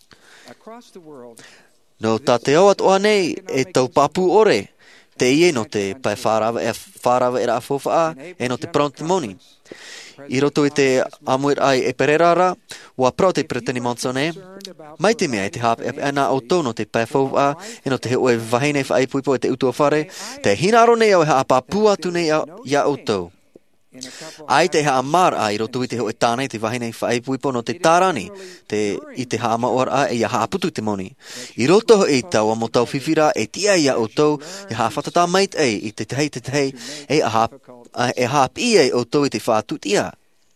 No ta te au at oa nei e tau papu ore. Te ie no te pai wharawa e wharawa e ra fofa e no te prontimoni. I roto i te amuir ai e pererara, wa pro te preteni monsone, mai te mea e te hap e ana o tono te pai fofa e no te he oe wahine whai puipo e te utua whare, te hina aro nei au e ha apapua tu nei ia o tau. Ai te haa mar ai roto i te ho e tānei te wahine i whae puipo no te tārani, te, i te haa maor a e ia haa putu te moni. I roto ho e tau a mo tau whiwhira e tia ia o tau i haa whatata mait e i te tei te tei e a haa, e haa pi e o tau i te whātut ia.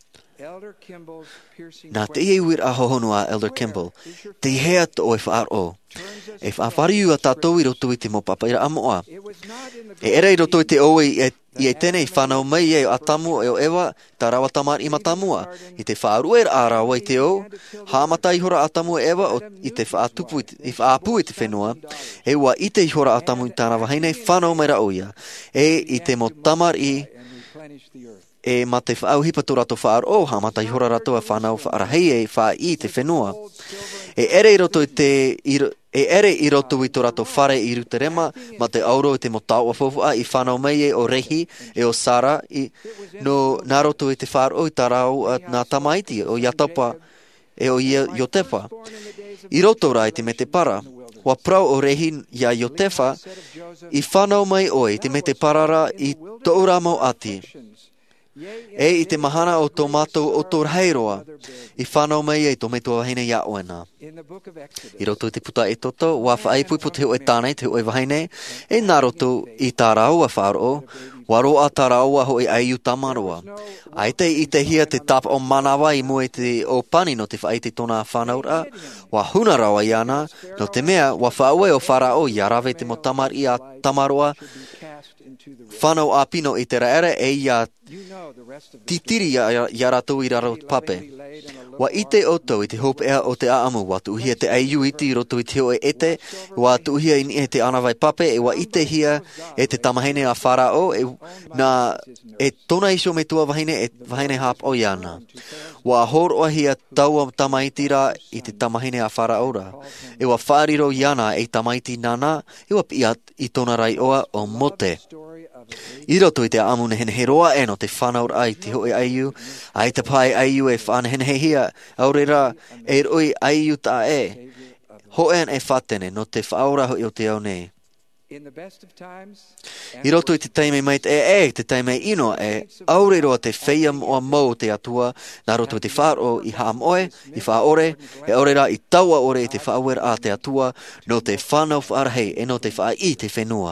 Nā te iei wir a hohonua Elder Kimball, te hea to e whaar o. E whaafariu a tātou i roto i te mopapa ira amoa. E ere i roto i te oe i e, i e tene i whanau mai e o atamu e o ewa, ta rawa tamar i matamua. I te whaaru e a rawa i te o, haamata i hora atamu e ewa o i te whaatupu i whaapu i te whenua, e ua i te i hora atamu i tāna wahine whanau mai ra oia. E i te mo tamar i e ma te whaau hipa tō rato whaar o, ha mata i hora rato a whanau whaarahei e wha i te whenua. E ere i roto i te, i, e ere i roto i tō rato whare i ruterema, ma te auro i te motaua fofua i whanau mai e o rehi e o Sara, i, no nā roto i te whaar o i tā rau nā tamaiti o Iatapa e o Iotepa. I roto rai te me te para, wa prau o rehi ia Iotepa, i whanau mai oi te me te parara i tō ramo ati. E i te mahana o tō mātou o tō heiroa, i whanau mai e tō me tō wahine ia oena. I roto i te puta e toto, wa whaaipu po te ho e tānei, te ho e wahine, e nā roto i tā rau a whaaro, wa roa tā rau a ho e aiu tamaroa. Ai te i te hia te tapa o manawa i mua te o pani no te whaai te tōna whanaura, wa huna rawa i ana, no te mea, wa whaue o wharao i arawe te mo tamar i a tamaroa, whanau a pino i te raere e ia titiri ia rato i raro pape. Wa i te oto i te hope ea o te aamu, wa tu uhia te aiu iti i roto i te o e ete, wa tu uhia i te anawai pape, e wa i te hia e te tamahine a wharao, e, na, e tona iso me tua wahine, e wahine hap o iana. Wa horoa hia taua tamaitira i te tamahine a wharaora. E wa whariro iana e tamaiti nana, e wa pia i tona rai oa o mote. I roto i te amu nehen he roa e no te whanaur ai te hoi aiu, ai te pai aiu e whanehen he hia, aurera e roi aiu ta e, hoen e whatene no te whaura hoi o te au nei. I roto i te teime mait e e, te teime ino e, aurero te wheiam o mau te atua, nā roto i te wharo i haam oe, i whaore, e aurera i taua ore i te whawer a te atua, no te whanau wharahei e no te wha i te whenua.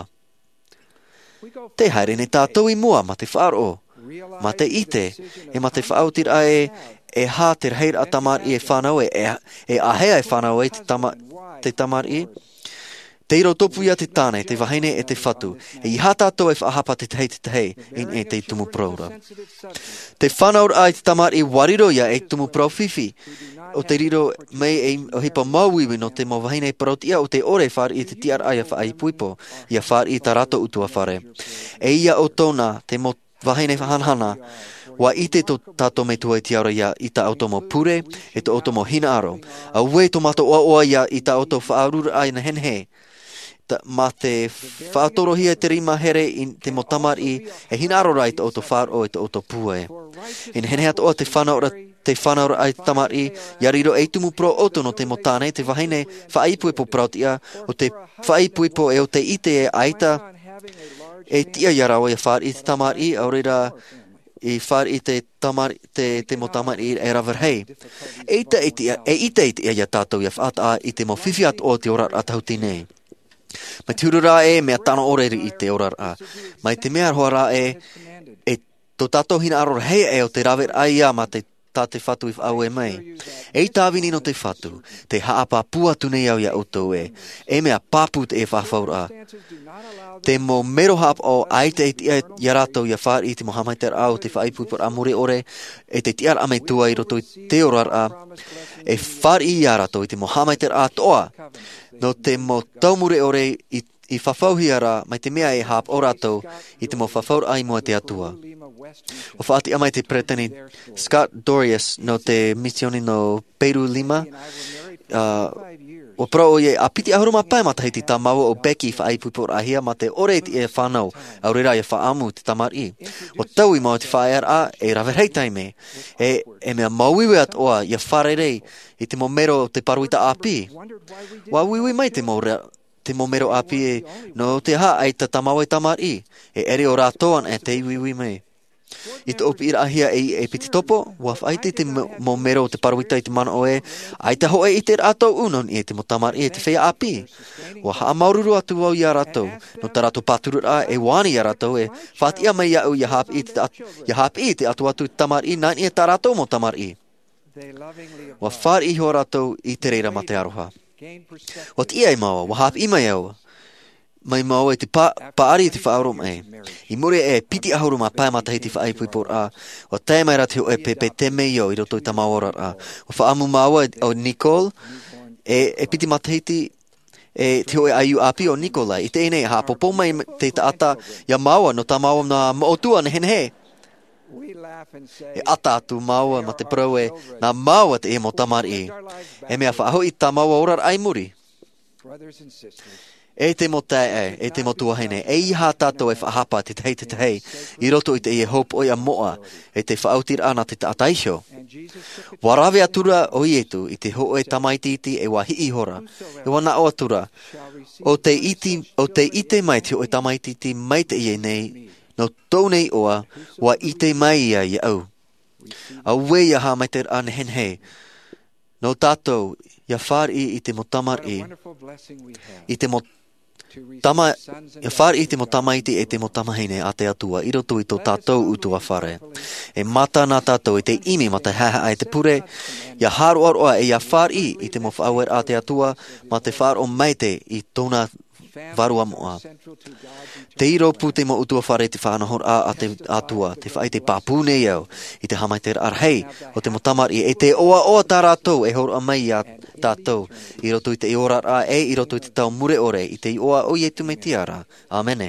Te haere ne tātou i mua ma te wharo, ma te ite, e ma te whaautir ae, e hā te reir a tamar i e whanau e, e ahea e whanau e te, tama, te tamar i. Te iro topu ia te tāne, te wahine e te whatu, e i hā tātou e whaahapa te tei te tei, in e te tumu praura. Te whanaur ai te tamar i wariro ia e tumu prau whiwhi, o te riro mei e o hipa mauiwi no te mo wahine parautia o te ore whar i te tiar ai a whaai puipo, ia whar i ta rato utua whare. E ia o tōna te mo wahine whanhana, wa i te to tato me tua i tiara ia i ta automo pure, e to automo hinaaro, a ue to mato oa oa ia i ta auto whaarura ai na henhe, Ta, ma te whaatorohia te rima here i te motamar i e hinaaro rai te auto whaar o e te auto pue. In hene atoa te whanaura te whanaura ai te tamar i, ia riro e tumu pro auto no te motane, te wahine whaipue po prautia, o te whaipue po e o te ite e aita, e tia iarao e whaar i te tamar i, aurera i whaar i te tamar, te, te motamar i e rawarhei. E ita e tia, e ita e tia ia tātou ia whaata i te mo whiwhiat o te orar atauti nei. Mai te urura e mea tano oreri i te orar a. Mai te mea roa ra e, e to tato hina aror hei e o te rawer ai a ma te tā te whatu i whau e mai. E tāwini no te whatu, te haapa pua tunei au ia outou e, e mea pāput e whawhaura. Te mo mero hap o ai te tia i rato ia whar i te mohamaiter au te whaipupur amore ore, e te tiar ame tua i roto i te orar a, e whar i ia rato i te mohamaiter a toa, no te mo taumure ore i, i whawhauhiara mai te mea e hap o rato i te mo whawhaur ai mua te atua. O whaati amai te pretani Scott Dorius no te misioni no Peru Lima, uh, o pro o ye a piti ahuruma pai matahi ti tā maua o Becky whaipupur ahia ma te ore ti e whanau aurera e whaamu te tamar i. O tau i mau te whaer a e rawerhei taime, e, e mea mauiwe at oa ia wharerei i te momero te paruita api. Wa wiwi mai te mo te momero api e no te ha ai ta tamau e tamar i, e ere o rātoan e te iwiwi mai. I te opi ira ahia e, e piti topo, wa whaite te mo mero te paruita i te mana oe, ai te hoe i te ratou unon i te mo tamar i te whea api. Wa haa maururu atu wau i a ratou, no ta ratou paturu a e wani i a ratou e, whaat ia mai au i hap i te, ia hap i te atu atu tamar i, nani e ta ratou mo tamar i. Wa whar i ho ratou i te reira ma te aroha. Wa ti ia i maua, wa hap i mai au. Mai maua i te pa, paari i te whaarom e. I muri e piti ahuru ma pae matahi te whaai puipor a. Wa tae mai rati o e pepe te mei o i roto i ta maora a. Wa whaamu maua o Nicole e, e piti matahi te e te hoe aiu api o Nicola. I te ene ha popo mai te taata ia maua no ta maua na mootua na henhe. E ata atu maua ma te prau e na maua te e mo tamar e. E mea whaaho i ta maua orar ai muri. E te mo tae e, e te mo tuahine, e iha tātou e whaahapa te tei te tei, i roto i te e hope oia moa, e te whaautir ana te taataisho. Warawe atura o ietu i te ho e tamaititi e wahi i hora, e wana o atura, o te iti, o te ite mai te ho e tamaititi mai te ie nei, no tau nei oa, wa ite mai ia i au. A we ia ha mai te ane henhe, no tātou, ia whar i i te mo tamar i, i te mo Tama, e whare i te mo tamaiti e te mo tamahine a te atua, i roto i tō tātou utua whare. E mata nā tātou e te imi ma te haha ai te pure, ia haru aroa e ia whare i i te mo whauer a te atua, ma te whare o meite i tōna varua moa. Te iro pu te mo utua whare te whanahor a a te atua, te whaai te pāpune iau, i te hamai te arhei, o te mo tamar i e te oa oa tā rātou e horo a mai a tātou, i roto i te ora a e, i roto i te tau mure ore, i te oa o ietu me tiara. Amene.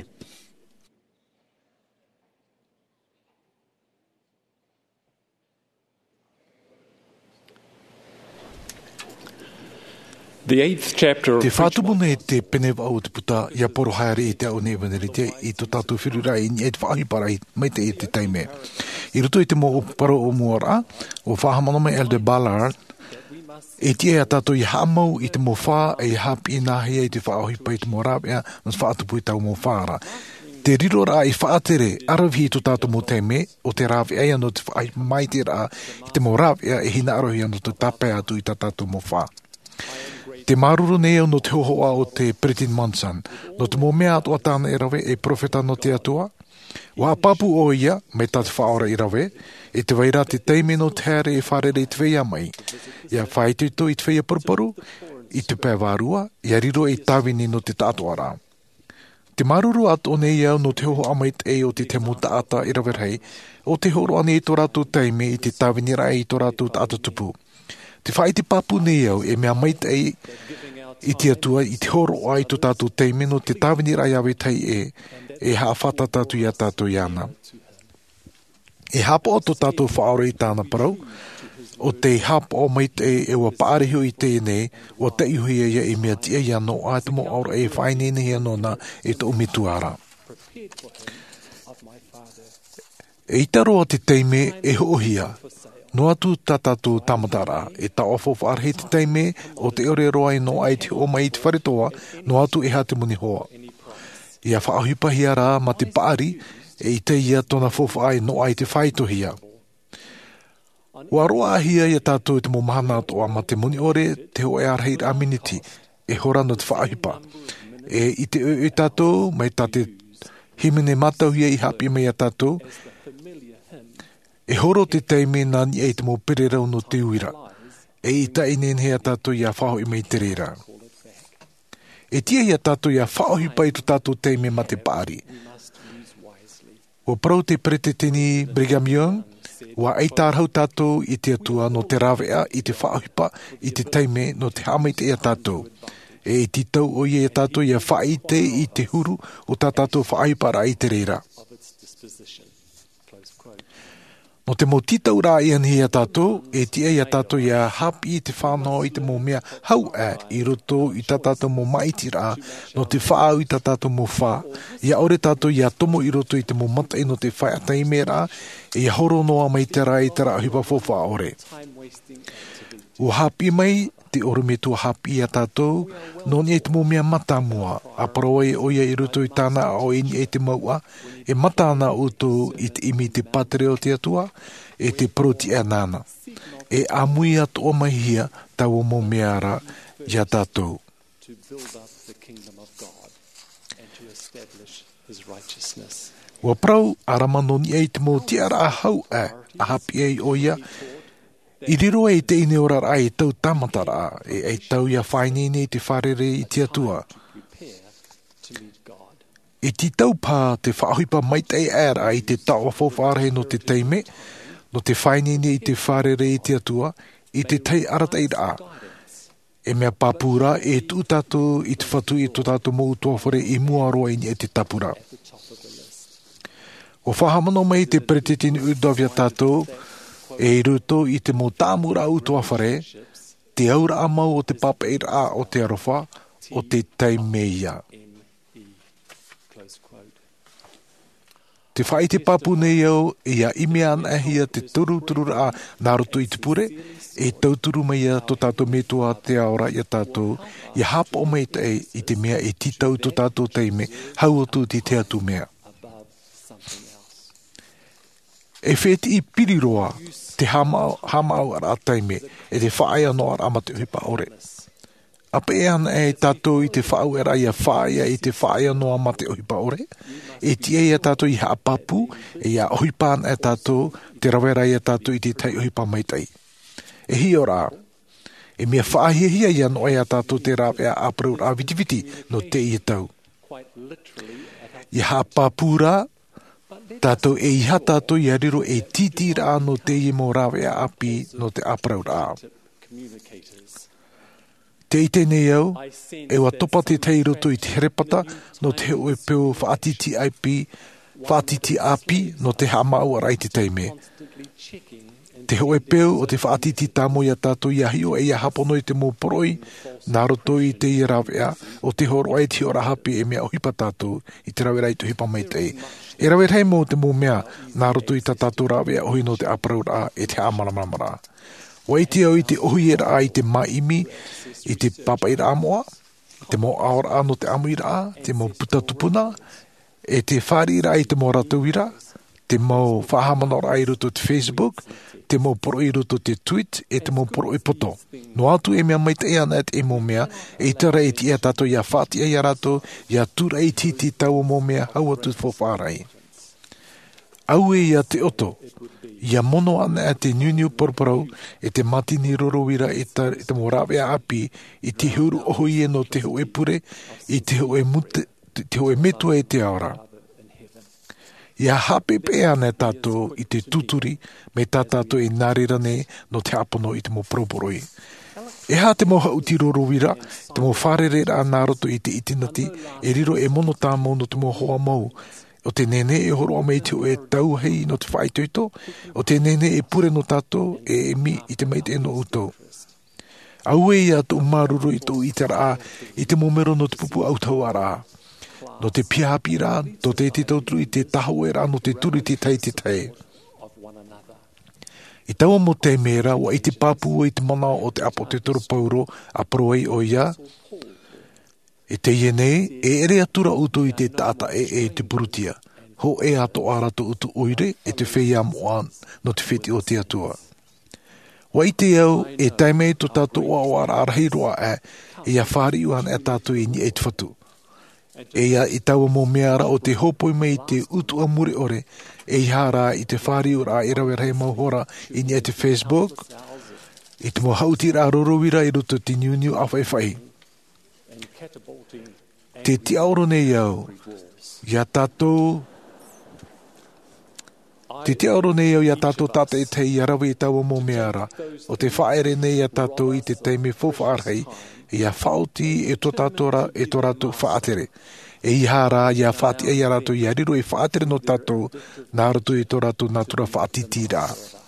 The eighth chapter Te whātupuna e te penewa au te puta ia poro haere i te au nevaneri te i tō tātou whirura i e te whaahiparai mai te e te taime. I roto i te mo paro o muara o whahamanome Elder Ballard e tia a tātou i hamau i te mo wha e hapi i nāhia i te whaahipa i te mo rāpea mas whaatupu i tau mo whaara. Te riro rā i whaatere arawhi i tō tātou mo teime o te rāwea i anō te whaahipa mai te rā i te mo rāpea e hina arohi anō te tāpea atu i tā tātou mo wha. Te maruru nei au no te hohoa o te Pretin Monson, no te mo mea atua tāna e rawe e profeta no te atua. Wa papu o ia, me tā te whaora i rawe, e te waira te teime no te haere e wharere i te whea mai. Ia whaituito i te whea paruparu, i te pē wārua, ia riro e tāwini no te tātua rā. Te maruru ato nei au no te hoho amait e o te te mo tāta i rawe rei, o te horo ane i tō rātou teime i te tāwini rai i tō rātou tātou tupu. Te whai te papu nei au e mea mait ei i te atua i te horo ai tō tātou teime no te tāwini rai awe tei e e haa whata tātou ia tātou iana. E hapa o tō tātou whaore i tāna parau, o te hapa o mait e e wa pāreho i tēnei, o te ihuia ia e mea tia ia no a te mo aura e whainene hea nona e tō umituara. E itaroa te teime e hohia, no atu tā tātou tamatara, e tā ofo whaarhe te teime o te ore roa i no ai te o mai te wharetoa, no atu e ha te muni hoa. Ia whaahipahi ara ma te paari, e i te ia tona fofa ai no ai te whaitohia. Wa roa ahia ia tātou te mo mahana atoa ma te muni ore, te hoe arhei aminiti, e hora no te whaahipa. E i te e tātou, mai tā te himene matauhia i hapi mai a tātou, e horo te teime nani e te mo pererau no te uira, e i ta inen hea tātou ia whaho i mei te reira. E tia ia tātou ia whaohi pai tu tātou teime ma te pāri. O prau te pretetini Brigham Young, wa eitarhau tātou i te atua no te rawea i te whaohipa i te teime no te hamaite ia tātou. E i titau o ia tātou ia whaite i te huru o tā tātou whaohipara i te reira. No te mo titau rā ian hea tātou, e tia ia tātou ia hapi i te whānau i te mo mea hau e i roto i tā tātou mo maiti rā, no te whaau i tā tātou mo whā. Ia ore tātou ia tomo i roto i te mo matai no te whai ataime rā, e ia horo noa mai te rā i te rā hipa fofa ore. O hapi mai, te orome tua hapi a tātou, non e te mo mea mata mua, a paroe o ia i ruto i tāna o ini e te maua, e mata ana o tō i te imi te patere o te atua, e te proti a nana. E amui atu o mahia tau o mo meara ia tātou. Wa prau arama noni e te mo tiara a hau e, a hapi e o ia, i riro e te ine ora ra e tau tamatara, e e tau ia whainene i te wharere i te atua. E ti tau pā te whaohipa maitei era i te taua whawhare no te teime, no te whainene i te wharere i te atua, i te tei aratai ra. E mea pāpura e tu tātou i te whatu i tu tātou mou tuawhare i mua roa i e te tapura. O whahamano mai te peretitini udavia tātou, e i ruto i te mo tāmura utua whare, te aura amau o te papa e ra o te arofa, o te teimeia. Te whai te papu nei au, e a imea ana hia te turu turu ra nā roto i te pure, e tauturu mai a to tātou metua te aora i a tātou, i hapa o mei te i te mea e titau to tātou teime, hau o tu ti te atu mea. E wheti i piriroa, te hamau, hamau ara taime, e te whaai anō ara amate uhipa ore. Apa e ana e tātou i te whaau era i a whaia i te whaai anō amate uhipa ore, e ti e a tātou i haapapu, e a uhipa ana e tātou, te rawera i a tātou i te tai uhipa maitai. E hi ora, e mea whaahihia i anō e a tātou te rawea aprau a vitiviti no te i tau. I haapapura, tātou e iha tātou i ariro e titira no te i mo rawea api no te aprau rā. Te ite nei au, e wa topa te tei roto i te herepata no te oe peo whaatiti api, whaatiti api no te hamau arai te teime. Te hoe peo o te whaatiti tāmo i a tātou i ahi o e a hapono i te mō poroi, nā roto i te i rawea, o te horo ai te ora hapi e mea ohipa tātou i te rawera i tu hipa mai tei. E rawe rei mō te mō mea, nā roto i tā tātou rawea ohi no te aprau rā e te amaramarara. O e te au i te ohi e rā i te maimi, i te papa i rā moa, te mō aora no te amu i rā, te mō puta tupuna, e te whāri rā i te mō ratau i rā, te mō whahamana rā i roto te Facebook, te mō poro i roto te tweet, e te mō poro i poto. No atu e mea maita e ana e mō mea, e tara e ti e tātou ia whāti e rato, ia tura i titi tau mō mea hau atu whawharai. Au e ia te oto, ia mono ana e te niuniu porporau, e te matini rorowira e te, te mō rawea api, i te huru oho i e no te hoe pure, i te hoe, mute, te hoe metua e te aora. Ia hape pe ana tātou i te tuturi me tā tātou i nārerane no te apono i te mō proporoi. E hā te mō hauti rorowira, te mō wharere rā nā roto i te itinati, e riro e mono tā mō no te mō hoa mau, o te nene e horo amei te o e tau hei no te whaitoito, o te nene e pure no tātou e e mi i te meite e no utou. Au e ia tō maruru i tō i te rā, i te mōmero no te pupu autau a rā. No te piapi rā, no te te tautru i te taho e rā, no te turu te tei te tei. I taua mo te mera, wa i te pāpua i te mana o te apo te toro pauro, a proei o ia, e te ienei, e ere atura utu i te tata e e te purutia. Ho e ato arato utu oire, e te whea moan, no te whiti o te atua. Wa i te au, e taimei to tātou o awara arahi roa e, e a whāri uan e tātou i ni e te whatu. E ia i taua mō meara o te hopoi mei te utu a muri ore, e i hara i te whāri ura i rawe rei mauhora i ni e te Facebook, i te mō hauti rā rorowira i roto te niuniu awhai whai. Te ti auro nei au, ia tātou, te ti auro nei au ia tātou tata e te i arawe i taua mō meara, o te whaere nei ia tātou i te teime whawharhei, ia whauti e to tātora e to rātou whaatere. E i hara ia whaati e rātou ia riro e whaatere no tātou nā rātou e to rātou nātura whaatiti rā.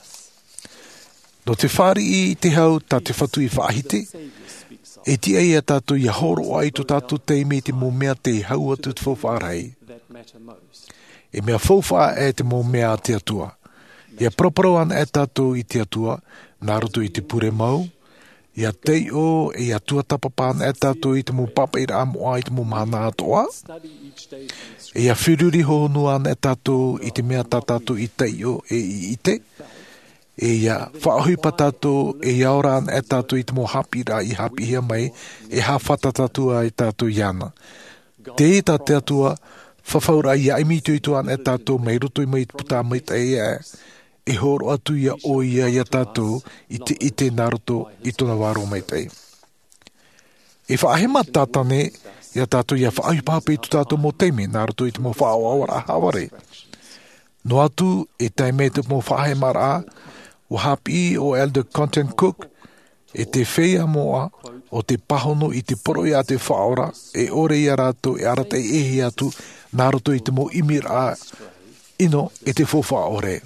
No te whāri i te hau tā te whatu i whaahite, e ti ei a tātou ia horo ai to tātou teime te mō mea te hau atu te whawharei. E mea whawha e te mō mea te atua. Ia proparoan e tātou i te atua, nā rātou i te pure mau, Ia tei o e ia tua tapapāna e tātou i te mo papa i ra amoa i te mo mana atoa. E ia whiruri honua e tātou i te mea tā tātou i tei o e i ite. E ia whaahuipa tātou e iaora e tātou i te mo hapi ra i hapi hia mai e hawhata tātua i tātou iana. Te i tā tātua whawhaura i aimitu i tuan e tātou mei roto i mai puta mai te e e horo atu ia o ia ia tātou i te ite naruto i tona waro mai tei. E whaahema tātane ia tātou ia whaahipape i tu tātou mo teime naruto i te mo whaawawara haware. No atu e teime te mo whaahemara o hapi o Elder Content Cook e te whea moa o te pahono i te poro ia te whaora e ore ia rātou e arata e ehi atu naruto i te mo imira ino e te whowha ore.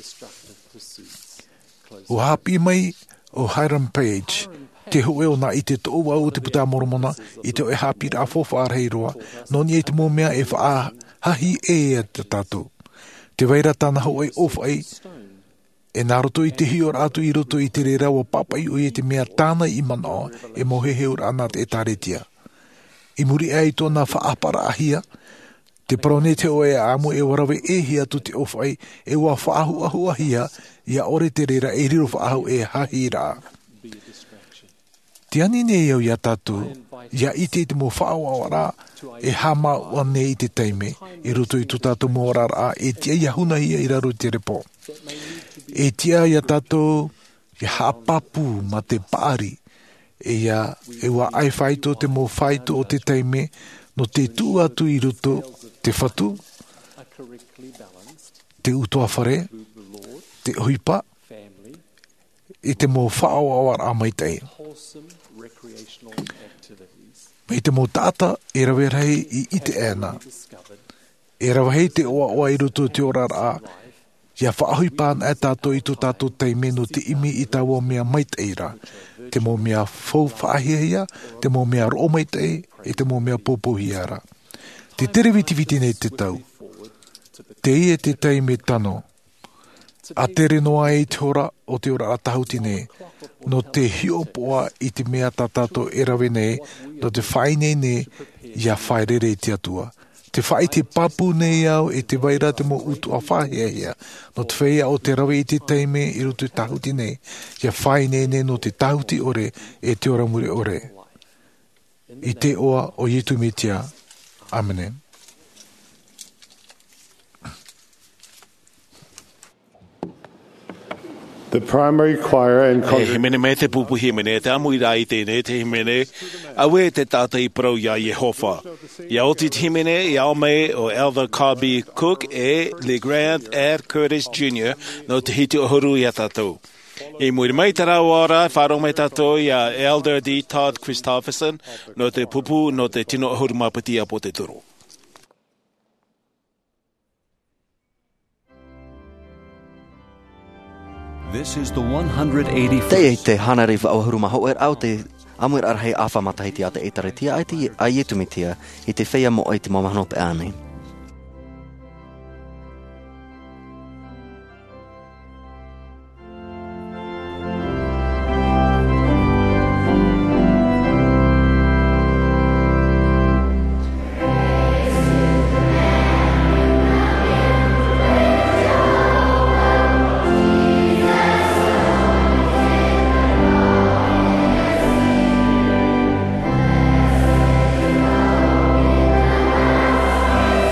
O hapi mai o Hiram Page, te hoe o na i te tō au te puta moromona i te o e hapi rā whowha arheiroa, no ni e te mō mea e wha hahi e e te tātou. Te waira tāna hau ai ofai, e nā roto i te hior atu i roto i te re rawa papai o i te mea tāna i mana e mohe heur ana te e tāretia. I muri e i tōna whaapara ahia, te parone te o e āmu e warawe e hia tu te ofai e ua whaahu ahu ahia ia ore te rera e riro whaahu e hahi rā. Te ani ne iau ia tātou, ia ite i te mo whaawawara e hama wane i te teime, e roto i tu tātou mōrara e tia ia huna hia i raro te repo. E tia ia tātou, ia hapapu ma te pāri, e ia e ua ai whaito te mo whaito o te teime, no te tū atu i roto, te whatu, te utoa whare, te huipa, e te mo whaawawara mai tei. Mei te mo tāta e rawe rei i ite ena. E rawe hei te oa oa i roto te orara, ia whaahuipaan e tātou i tu tātou teime no te imi i tāua mea mai teira. Te mo mea whau whaahia, te mo mea ro mai tei, e te mo mea popohiara. Te tere vitiviti nei te tau. Te ie te teime tano. A tere noa e te ora o te ora atahuti nei. No te hiopoa i te mea tātātou e rawe nei, no te whaine nei, ia whaerere i te atua. Te whai te papu nei au e te waira te mo utu a whahia ia. No te whaia o te rawe i te teime i rutu tahuti nei, ia whaine nei no te tahuti ore e te ora mure ore. I te oa o Yetu Mitia. Amen. The primary choir and E himene me te pupu himene, te amu i rai tēne, te himene, awe te tata i pro ia Yehova. Ia oti te himene, i aume o Elder Carby Cook e Le Grand Air Curtis Junior no te hiti o huru ia tatou. I muri mai te rawara, wharo mai tatou ia Elder D. Todd Christopherson no te pupu no te tino o huru mapati a po te turu. This is the one hundred eighty-first. Te e te hanari wa au huruma ho er au te amur arhei awha matahiti a te eitaretia ai te a Yetu Mitia i te whea mo ai te mamahano pe ane. Thank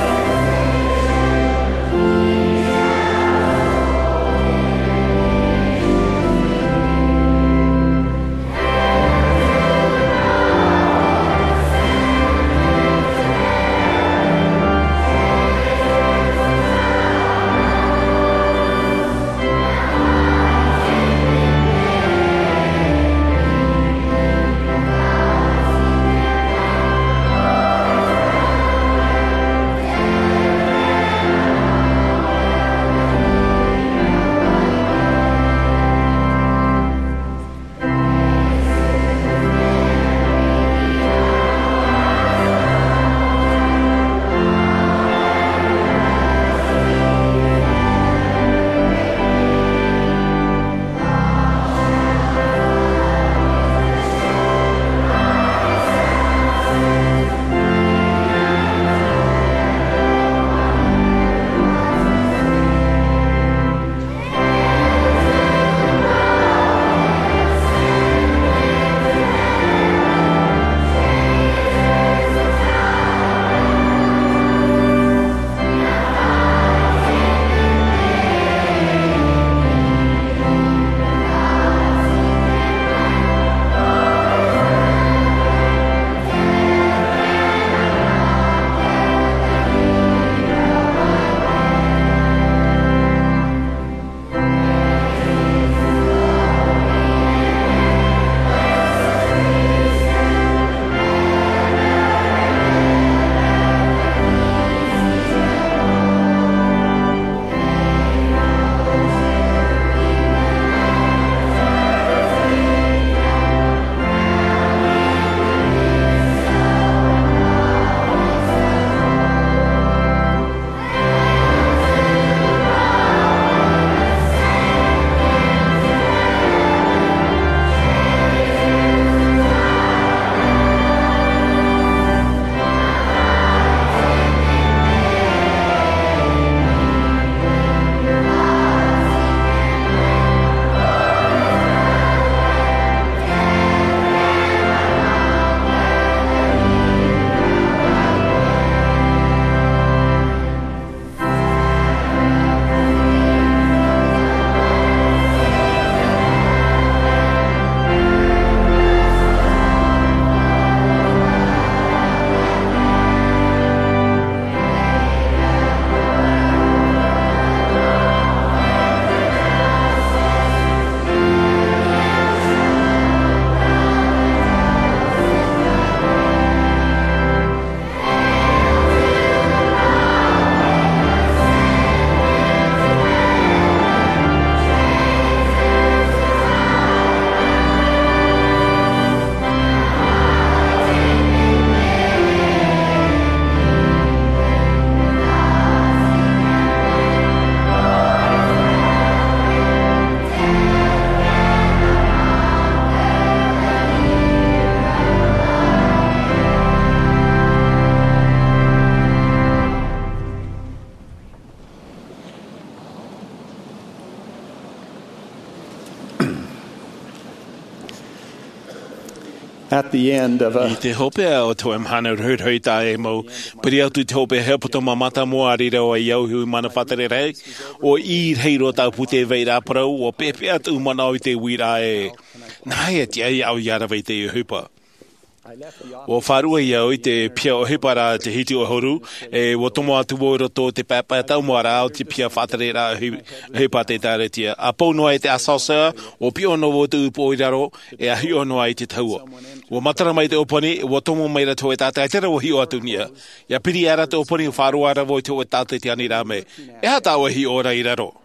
at the end of I a te hope o to em hana hurt hoi tae mo. Piri au tu te hope he puto mamata mo arira o iau hui mana whatere rei. O i reiro tau pute veira parau o pepe atu mana o te wira e. Nai e te ai au iara vei te hupa. O wharua iau i te pia o hipara te hiti o horu, e o tomo atu o roto te papa tau moara o te pia whatere ra hipa te tāretia. A pou noa e te asalsa, o pio no o te upo i raro, e a hio noa i te taua. O matara mai te oponi, o tomo mai rato e tātai, tera o hio atu nia. Ia piri ara te oponi o wharua ara vo i te o tātai te ani rame. E hata o hio ora i raro.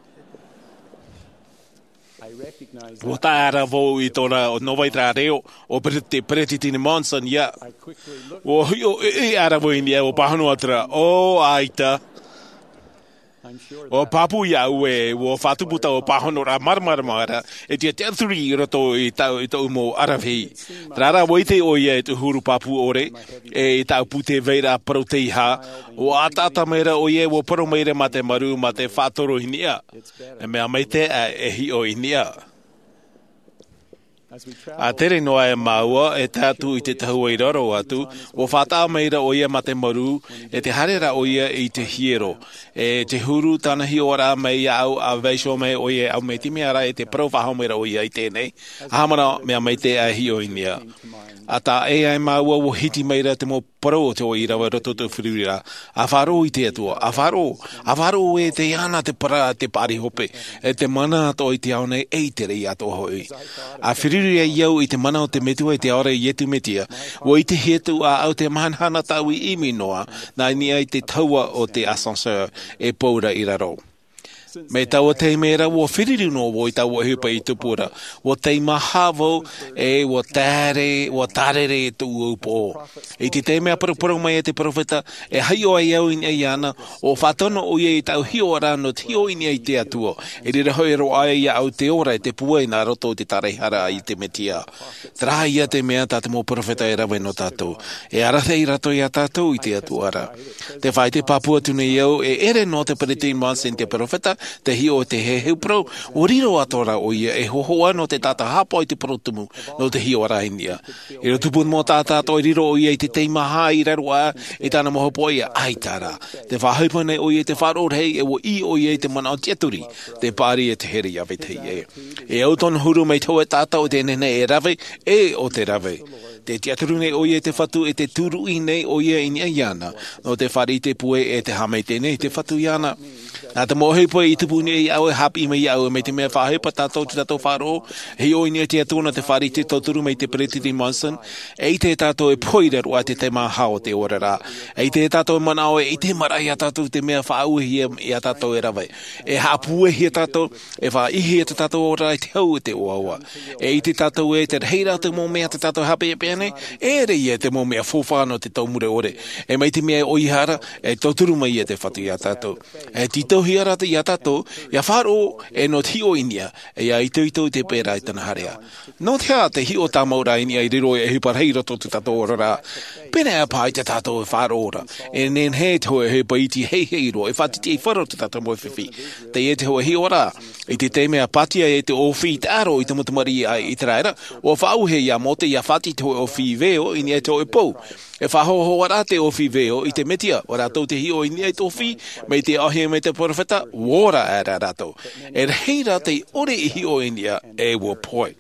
O tāra vo i tōna o novai tra reo o te Peretitini Monson, ia. O hio e ara vo i nia o pahano atra, o aita. O papu iau e o whatuputa o pahono ra marmarmara e te te athuri i roto i tau i tau mo arawhi. Rara woite o ia e te huru papu ore e i tau pute veira proteiha o atata meira o ia o paro meira ma te maru ma te whatoro hinia. E mea meite e hi o hinia. A tere noa e maua e tātu i te tahua i raro atu, o whata meira o ia ma te maru, e te harera o ia i te hiero. E te huru tana hi ora mei au a veisho mei o ia au mei timi ara e te prowhaho meira o ia i tēnei. Hamana mea mei te a hi o inia. A tā e ai maua o hiti meira te mo paro o te o ira wa roto te whiriwira. A wharo i te atua. A wharo. A wharo e te ana te para te pari hope. E te mana ato i te aone e te rei ato hoi. A whiriwira iau i te mana o te metua i te aore i etu metia. O i te hetu a au te manhana tau i imi noa. Nā ni ai te taua o te ascenseur e poura i raro. Me tau te mera o whiriru no o i tau o hupa i tupura. O te mahavo e o tāre, o tārere e tu upo. I te te mea parupuru mai e te profeta, e hai o ai au ina i ana, o whatono o ia i tau hio rano te hio ina i te atua. E rira hoi ro ai ia au te ora e te pua i nā roto te tarehara i te metia. Tra ia te mea tā te mo profeta e rawe no tātou. E arathe i rato i a tātou i te atuara. Te whai te papua tune iau e ere no te Peretitini Monson te profeta, te hio o te heheu pro, o riro atora o ia e hohoa no te tata hapa i te protumu no te hio arainia. E ro tupun mo tata to i riro o ia i te teimaha i raro a e tana moho po ia aitara. Te whahaupane o ia te wharo rei e o i o ia i te mana o tieturi, te pāri e te heri ave te ie. E au ton huru mei tau e tata o te nene e rave e o te rave. Te tiaturune o ia te whatu e te turu i nei o ia i nia iana, no te whari te pue e te hamei tēnei te whatu iana. Nā te mohepo i tupuni e au e hapi me i au me te mea whahepa tātou te tātou wharo, hei o inia te atuna te whari te toturu me te Peretitini Monson, e i te tātou e poirero a te te maha o te orara. E i te tātou manao e i te marai a tātou te mea whauhi e a tātou e rawe. E hapuehi a tātou, e whaihi a te tātou ora i te hau e te oaua. E i te tātou e te reira te mō mea te tātou hape e pēne, e rei e te mō mea fōwhāno te taumure ore. E mei te mea oihara, e toturu mai e te whatu i a tātou. E tito hiara te i a tātou, ia wharo e no te hio inia, e ia i tautou te pēra i tana harea. No te hea te hio tā maura inia i riro e huparhei roto te tātou orara. Pēne a pā i te tātou e wharo ora. E nen he te hoa he paiti hei hei ro, e whati te wharo te tātou moe whiwhi. Te e te hoa hi ora, i te te mea patia e te ofi te aro i te mutamari i te raera, o whauhe ia mo te ia whati te hoa ofi veo i nia te hoa pou. E whahoho ara te ofi veo i te metia, o rātou te hio i nia i te ofi, mei te ahi me te profeta, wora e rātou. E reira te ore i hio i nia e wo poi.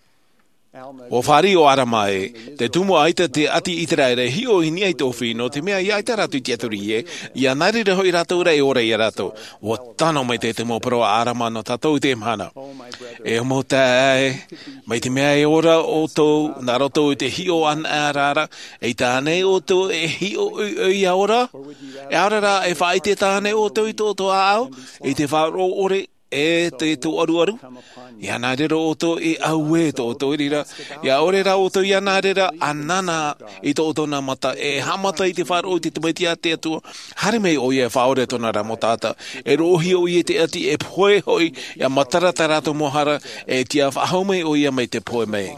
O whari o aramae, te tumo aita te ati iteraere hio i nia i te ofi no te mea i aita ratu i te aturi e, i anari reho i rātou rei ora i a rātou. O tano mai te te mo pro arama no tātou i te mhana. E mo tae, mai te mea e ora o tau, nā roto i te hio an ārara, e tāne o tau e hio i a ora, e arara e whai te tāne o tau i tō tō au, e te wharo ore e te tō aru aru. Ia nā rera o tō e au e tō tō rira. Ia ore ra o tō ia nā rera anana i tō tō nā mata. E hamata i te wharo i te tumetia te atua. Hare mei o ia whaore tōna ra mo tāta. E rohi o ia te ati e poe hoi. Ia matara tā rātou mohara. E tia whahaume o ia mei te poe mei.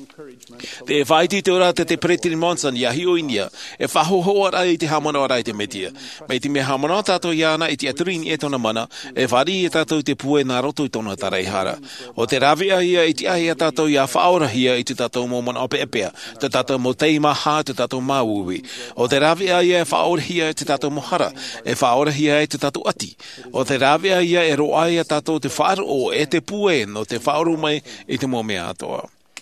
Te whaiti te ora te te Peretitini Monson ia hio inia. E whahoho ara i te hamana ara i te metia. Mei te me hamana tātou iana i te aturini e tōna mana. E whari e tātou te pue nā roto i tōna tareihara. O te rawea ia i te ahi a tātou ia whaorahia i te tātou mō mana ope epea, te tātou mō teimaha, te tātou māuwi. O te rawea ia e whaorahia i te tātou mohara, e whaorahia i te tātou ati. O te rawea ia e roa ia tātou te whaaro o e te pue no te whaoro mai i te mō mea atoa.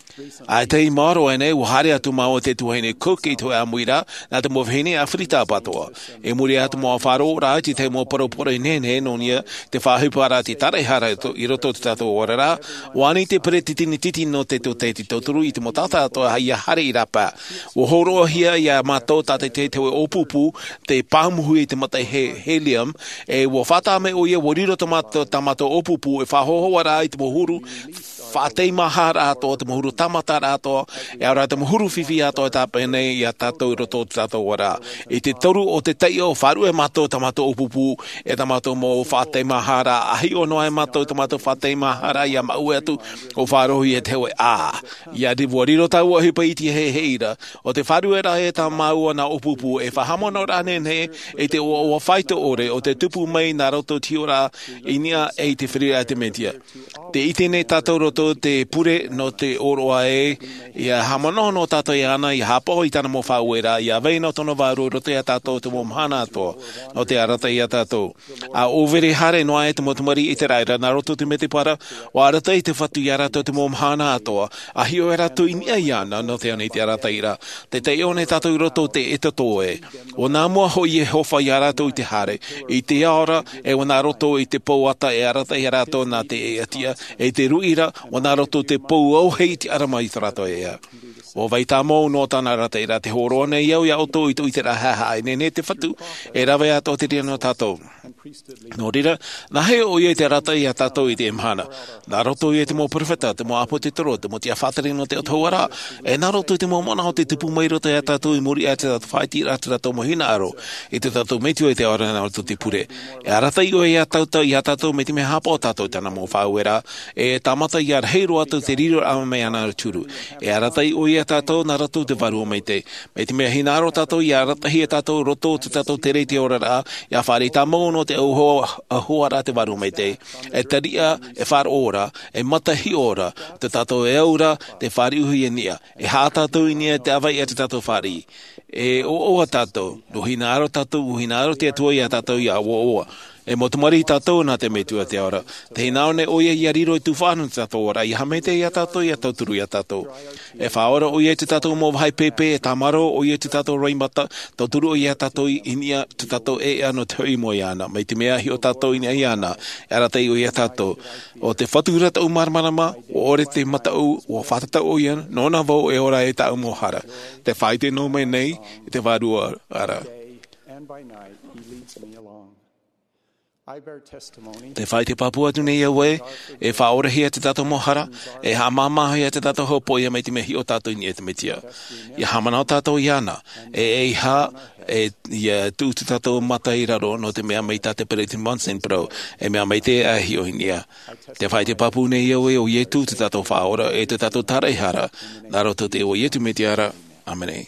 Ai te i maro ene, u hare atu mau te tuhene cook i tu a muira, na te mowhine a frita patoa. E muri atu mo a wharo ora, ti te mo paroporo i nene, no nia, te whahupara ti tarehara i roto te tātou orara, wani te pere titini titi no te to te titoturu i te mo tata atoa hai a hare i rapa. O horo hia i a mato tate te te opupu, te pāmuhu i te matai he, helium, e wo whatame o ia wariro tamato, tamato opupu, e whahoho ara i te mohuru, whatei mahara atoa, te mohuru tamata rātoa, e ara te mohuru whiwhi atoa tāpene i a tātou roto tātou wara. I te toru o te teio, wharu e mato tamato upupu, e tamato mō whatei mahara, ahi o noa e mato tamato whatei mahara, i a mau atu o wharohi e te hoe ā. I a te wariro tau ahi pa iti he heira, o te wharu e rahe tā mau ana upupu, e whahamono rane ne, e te o o whaito ore, o te tupu mai nā roto tiora, i nia e te whiria te metia. Te itene tātou roto te pure no te oroa e, ia hamono no tātou i ana, i hapo i tana mo whauera, i a veino tono waru roto i a tātou te mo mhana atoa, no te arata i a tātou. A overe hare noa e te motumari i te raira, nā roto te mete para, o arata i te whatu i a rato te mo mhana atoa, a hio e rato i nia i ana, no te ane i te arata i ra. Te te ione tātou i roto te etato e. O nā mua ho i e hofa i a rato i te hare, i te aora, e o nā roto i te pouata e arata i a rato nā te e atia, e te ruira, o nā roto te pou au hei te arama i tarato e ea. O vai tā mō no tāna rata i rā te horoane i au i auto i tu i te rahaha e nene te whatu e rawe ato te ria no tātou. Nō rira, nā he o i te rata i a tātou i te emhana. Nā roto i te mō perfeta, te mō apo te toro, te mō tia whātari no te otauara, e nā roto i te mō mana o te tupu mai roto i a tātou i muri a te tātou whaiti rata tātou mohina aro, i te tātou metio i te ora nā roto te pure. E a rata i o i a tātou i a tātou me te me hapa o tātou tāna mō whauera, e tamata i a reiro atu te riro ama mei ana turu. E a rata i o i a tātou nā rato te waru mai te. Me te mea hinaro tātou i a ratahi e tātou roto te tātou te rei te ora rā, i a whare tā mōno te ahoa rā te waru mai te. E taria e whare ora, e matahi ora, te tātou e aura, te whare uhi e nia. E hā tātou i nia te awai e te tātou whare. E o oa tātou, no hinaro tātou, o hinaro te atua i a tātou i a o oa. E motumari tātou nā te metua te ora. Te hinao ne oia i a riro i tu whānu tātou ora. I hamete i a tātou i a tauturu i a tātou. E whaora oia te tātou mō whai pepe, e tamaro oia te tātou roimata, tauturu i a tātou i inia te tātou e ano te hui mo i ana. Mai te mea hi o tātou inia i ana. E aratei oia tātou. O te whatura tau marmarama, o ore te matau, o whatata oia, nona vau e ora e tau mohara. Te whaite no mai nei, i te wārua ara. Te whai te papua tu nei awe, e whaorahi a te tātou mohara, e hamamahi a te tātou haupoia mai te mehi o tātou i te metia. I hamana o tātou i ana, e e ha, e ia tū te tātou mata i raro no te mea mai tāte Pereti Monsen Pro, e mea mai te ahi o hinia. Te whai te papu nei awe o ie tū te tātou whaora, e te tātou tareihara, nā roto te o ie tu metiara. Amen.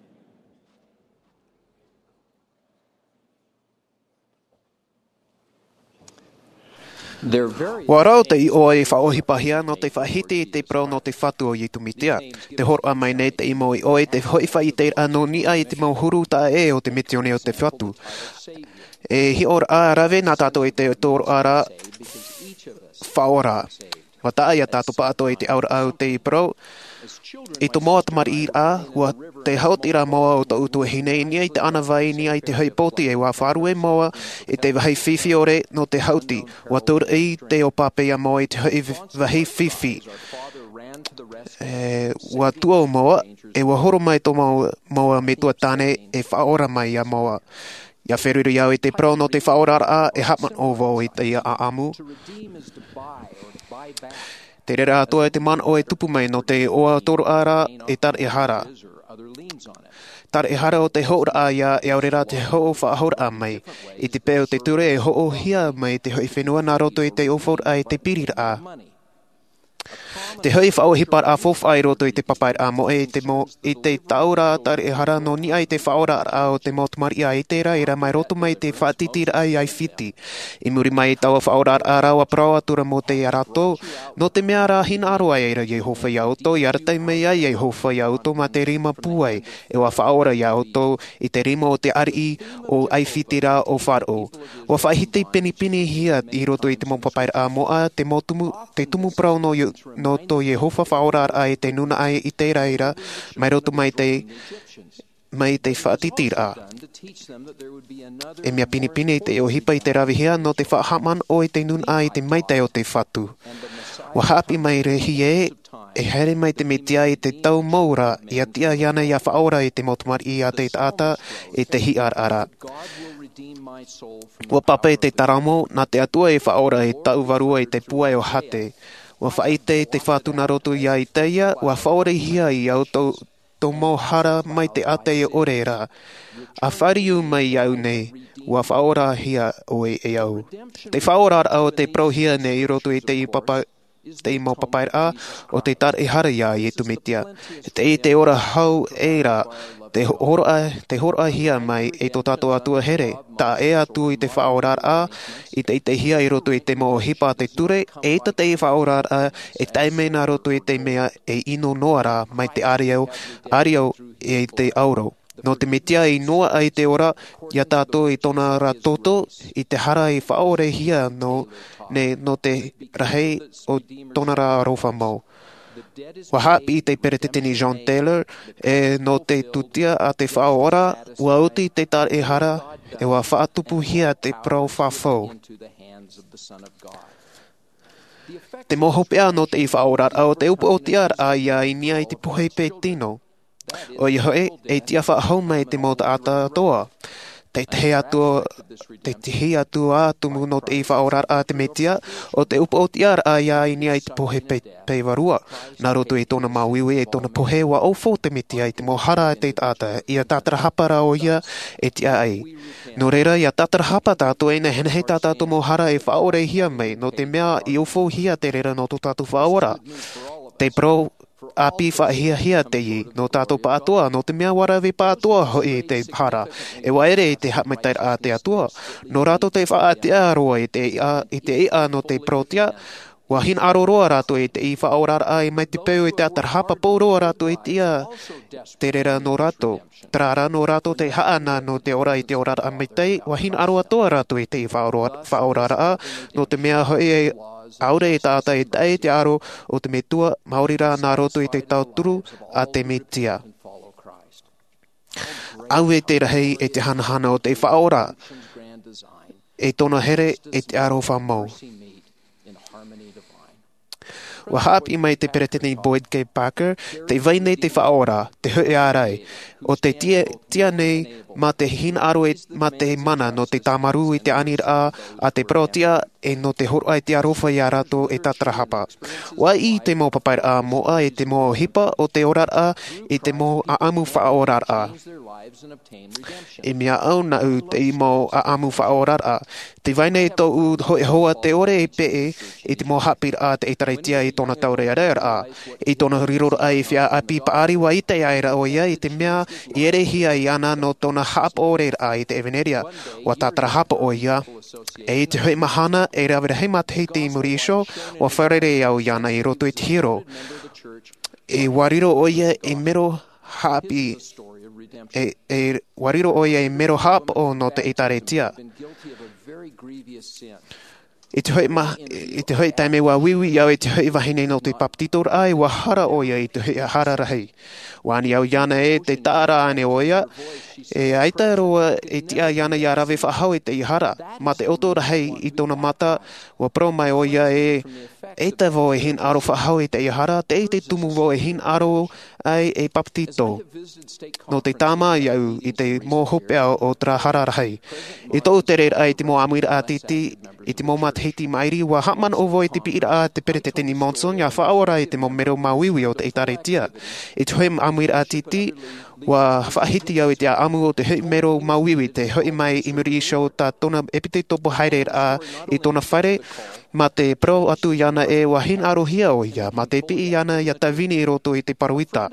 Wa rau te i oa i whaohipahia no te whahiti i te prau no te whatu o i tumitia. Te horo a mai nei te imo i oe te hoi whai te ano nia i te mau huru ta e o te mitione o te whatu. E hi ora a rave nā tātou i te toro ara whaora. Wa taa ia tātou paato i te aura au te i prau. I to moa tamari i a, wa te haut ira moa o ta utu e hinei nia i te ana vai nia i te hei poti e wa wharu e moa i te wahei whiwhi ore no te hauti, wa tur i te o papea moa i te hei wahei whiwhi. E, wa tua o moa, e wa horo mai to moa, moa me tua tane e whaora mai a moa. Ia wheruru iau i te pro no te whaora a e hapman ovo i te a amu. Te rera atua e te man o e tupu mai no te oa toro ara e tar e hara. Tar e hara o te houra a ia e aurera te ho whaahora a mai. I te peo te ture e ho hia mai te hoi whenua nā roto i te ofor a e te pirira a. Te hui whaohipar a fofai roto I te papai a mo e te mo I te taura tari e hara no ni ai te whaora a o te motumari a e te ra ira mai roto mai te whaatitira ai ai whiti. I muri mai taua whaora a rawa prawa tura mo te arato, no te mea rā hina aro ai eira Yehova ia oto, i aratai mai ai Yehova ia oto ma te rima puai, e wa whaora ia oto I te rima o te ari o ai whiti rā o wharo. Wa whaihitei penipini hia I roto I te mo papai a moa, te mo tumu, te tumu prau no, no to Yehova whaora a e te nuna ai I te raira, mai roto mai te mai te whaatitira. E mea pinipini te o hipa I te rawihia no te whaahaman o I te nun ai te maitei o te whatu. Wa hapi mai rehi e, e here mai te metia I te tau maura I a tia iana I a whaora I te motumari I a te tata e te hiar ara. Wa papa e te taramo na te atua e whaora e tau varua I te puai o hate. Wa whaite te whatuna roto I a I teia, wa whaore hia I au tau tō mohara mai te ate e orera. A whariu mai au nei, wa whaora hia o e e au. Te whaora au te prohia nei I roto I te I papa te I mau papai a, o te tar e hara ia I e tumitia. Te I te ora hau e ra, te hora, te hora hia mai e tō tātou atua here. Tā e atu I te whaora a, I te I te hia I roto I te mo hipa te ture, e ta te I whaora a, e taime nā roto I te mea e ino noara mai te ariau, ariau e te auro. No te metia I noa ai te ora, ia tātou I tōna ra toto, I te hara I whaore hia no, ne, no te rahei o tōna ra rofa mau. Wa hapi I te pereteteni John Taylor, e no te tutia a te whaora, ua uti te tar e hara, e wa whaatupu hia te prau whawhau. Te mohopea no te I whaora, au te upo o te ar a ia I nia I te puhei pe tino. O i hoe, e tia whaahau mai te mota ata toa. Te te atua, te te atua tumu no te I whaora a te metia, o te upo o te ar a ia I nia I te pohe pe, pe warua. Nā roto I tōna mauiwi e tōna pohe wa aufo te metia I te mohara a te tata, ia tātara hapara o ia e tia ai. No reira, ia tātara hapa tātou e na henahei tātou mohara e whaore hia mai, no te mea I aufo hia te reira no tō tātou whaora. Te pro api whaahia hia te I, no tātou pātoa, no te mea warawe pātoa hoi te hara. E waere I te hapmaitai a te atua. No rātou te whaatea roa I te ia, I te ia no te protia, wa hin aro roa rātou I te I whaorar ai mai te peu I te atarhapa pou roa rātou I te ia te rera no rātou. Trara no rātou te haana no te ora I te ora a maitai, wa hin aro atoa rātou I te I whaorar a, no te mea hoi e aure e tāta e tae te aro o te metua maurira nā roto I te tauturu a te metia. Au e te rahei e te hanahana o te whaora, e tōna here e te aro whamau. Wa hapi mai te peretene Boyd K. Parker, te vai nei te whaora, te hui ārai, o te tia, tia nei ma te hin aro e ma te mana no te tamaru I te anir a, a te protia e no te horo ai te arofa I a rato e tatarahapa. Wa I te mo papai a moa e te mo hipa o te orar a e te mo a amu whaorar a. E mea au na u te I mo a amu whaorar a. Te vaine tō u hoi hoa te ore e pe e, e te mo hapir a te etaraitia I tōna taure a reir a. I tōna riroro ai whia api paari wa I te aira o ia I te mea I ere hia I ana no tōna hap o reir a I te eveneria. Wa tātara hapa o ia. E te hui mahana e rawere hei matahei te imuri isho, wa wharere au iana I roto I te hiro. E wariro o ia e mero hapi, e, e wariro o ia e mero hap o no te etaretia. I te hoi, ma, I te hoi taime wa wiwi au e te hoi wahine no te paptitor ai wa hara o ia I te hoi hara rahi. Wani au iana e te tāra ane o ia, e aita roa e tia iana ia rawe whahau e te ihara. Ma te oto rahi I tōna mata, wa pro mai o ia e e te vo e hin aro whahau e te ihara, te e te tumu vo e hin aro ai e paptito. No te tāma iau I te mō hopea o tra hara rahi. I tō te reira ai te mō amuira a titi, I te mō matahiti mairi, wa hatman o vo e te piira a te pereteteni monson, ia whaora e te mō mero mawiwi o te etaretia. I te hoi amuira a titi, Wa whaahiti au i te amu o te hui mero mauiwi te hui mai i muri iso ta tona epite topo haere a i tona whare ma te pro atu iana e wahin arohia o ia ma te pi iana ia tawini i roto i te paruita.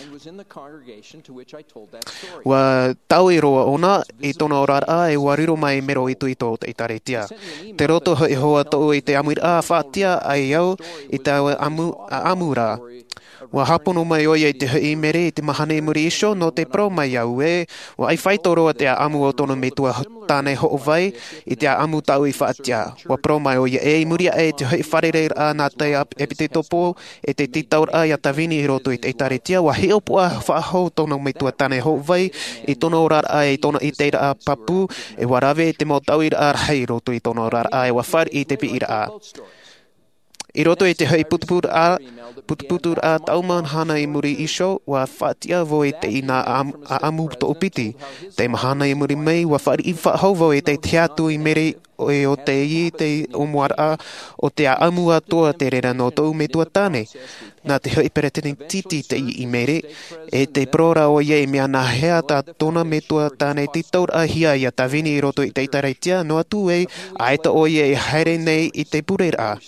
Wa tau i roa ona i tona orar a e wariro mai mero itu i tō te itaretia. Te roto hui hoa tō i te amuir a whaatia ai au i te amu, amura. Wa hapono mai oia i te hui mere i te mahane i muri iso no te pro mai au e wa ai whaitoroa te amu o tono me tua tāne ho vai i te amu tau i whaatia. Wa pro mai oia e i muri e te hui wharereir a nā te epite topo e te titaur a ia tawini i roto i te itaretia wa heo pua whaaho tono me tua tāne ho vai i tono orar a i tono i teira a papu e warawe te mo tau i ra hei roto i tono orar a e wa whar i te pi ira a. I roto i te hui putuputur a, putuputur a tauman hana i muri iso, wa whaatia vo i te ina a, a amu to upiti. Te mahana i muri mei, wa whaari i whahau vo i te teatu i mere o, e o te i te omuar a, o te a amu a toa te rera no tau me tua tāne. Nā te hui peretene titi te i i mere, e te prora o ie mea nā hea tā tona me tua tāne titaur a hia i a tawini i roto i te itareitia, no atu e, aeta o ie e haere nei i te pureira a.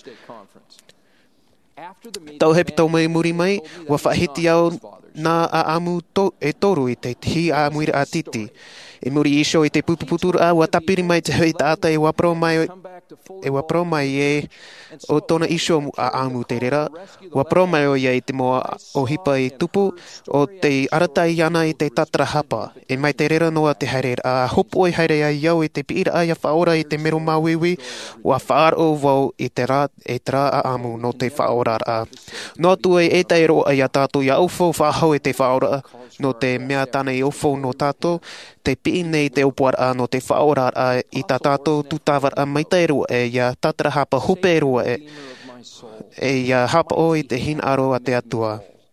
Tau hepi tau mai muri mai, wa whahiti au nā a amu to, e toru i te hi a muira a titi. E muri iso i te pupuputur a, wa tapiri mai te hui tāta e wapro mai, e wapro mai e o tona iso a amu te rera. Wapro mai o ia i te moa o hipa i tupu, o te aratai ana i te tatara hapa. E mai te rera noa te haere a hopo i haere a iau i te piira a ia whaora i te mero mawiwi, wa whaar o vau i te rā e tra a amu no te whaorar a. No tu e e tai roa i a tātou ia ufo whahau e te whaora no te mea tana i ufo no tātou, te pi nei te upuar a no te whaorar a i tā tātou tūtāwar a maitai roa e ia tatara hapa hupe roa e e ia hapa o i te hin aro a te atua.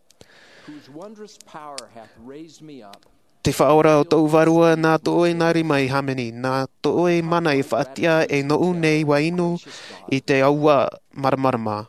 Te whaora o tau varua nā to oe nari mai hameni, nā to oe mana i whaatia e no unei wa inu i te aua maramarama.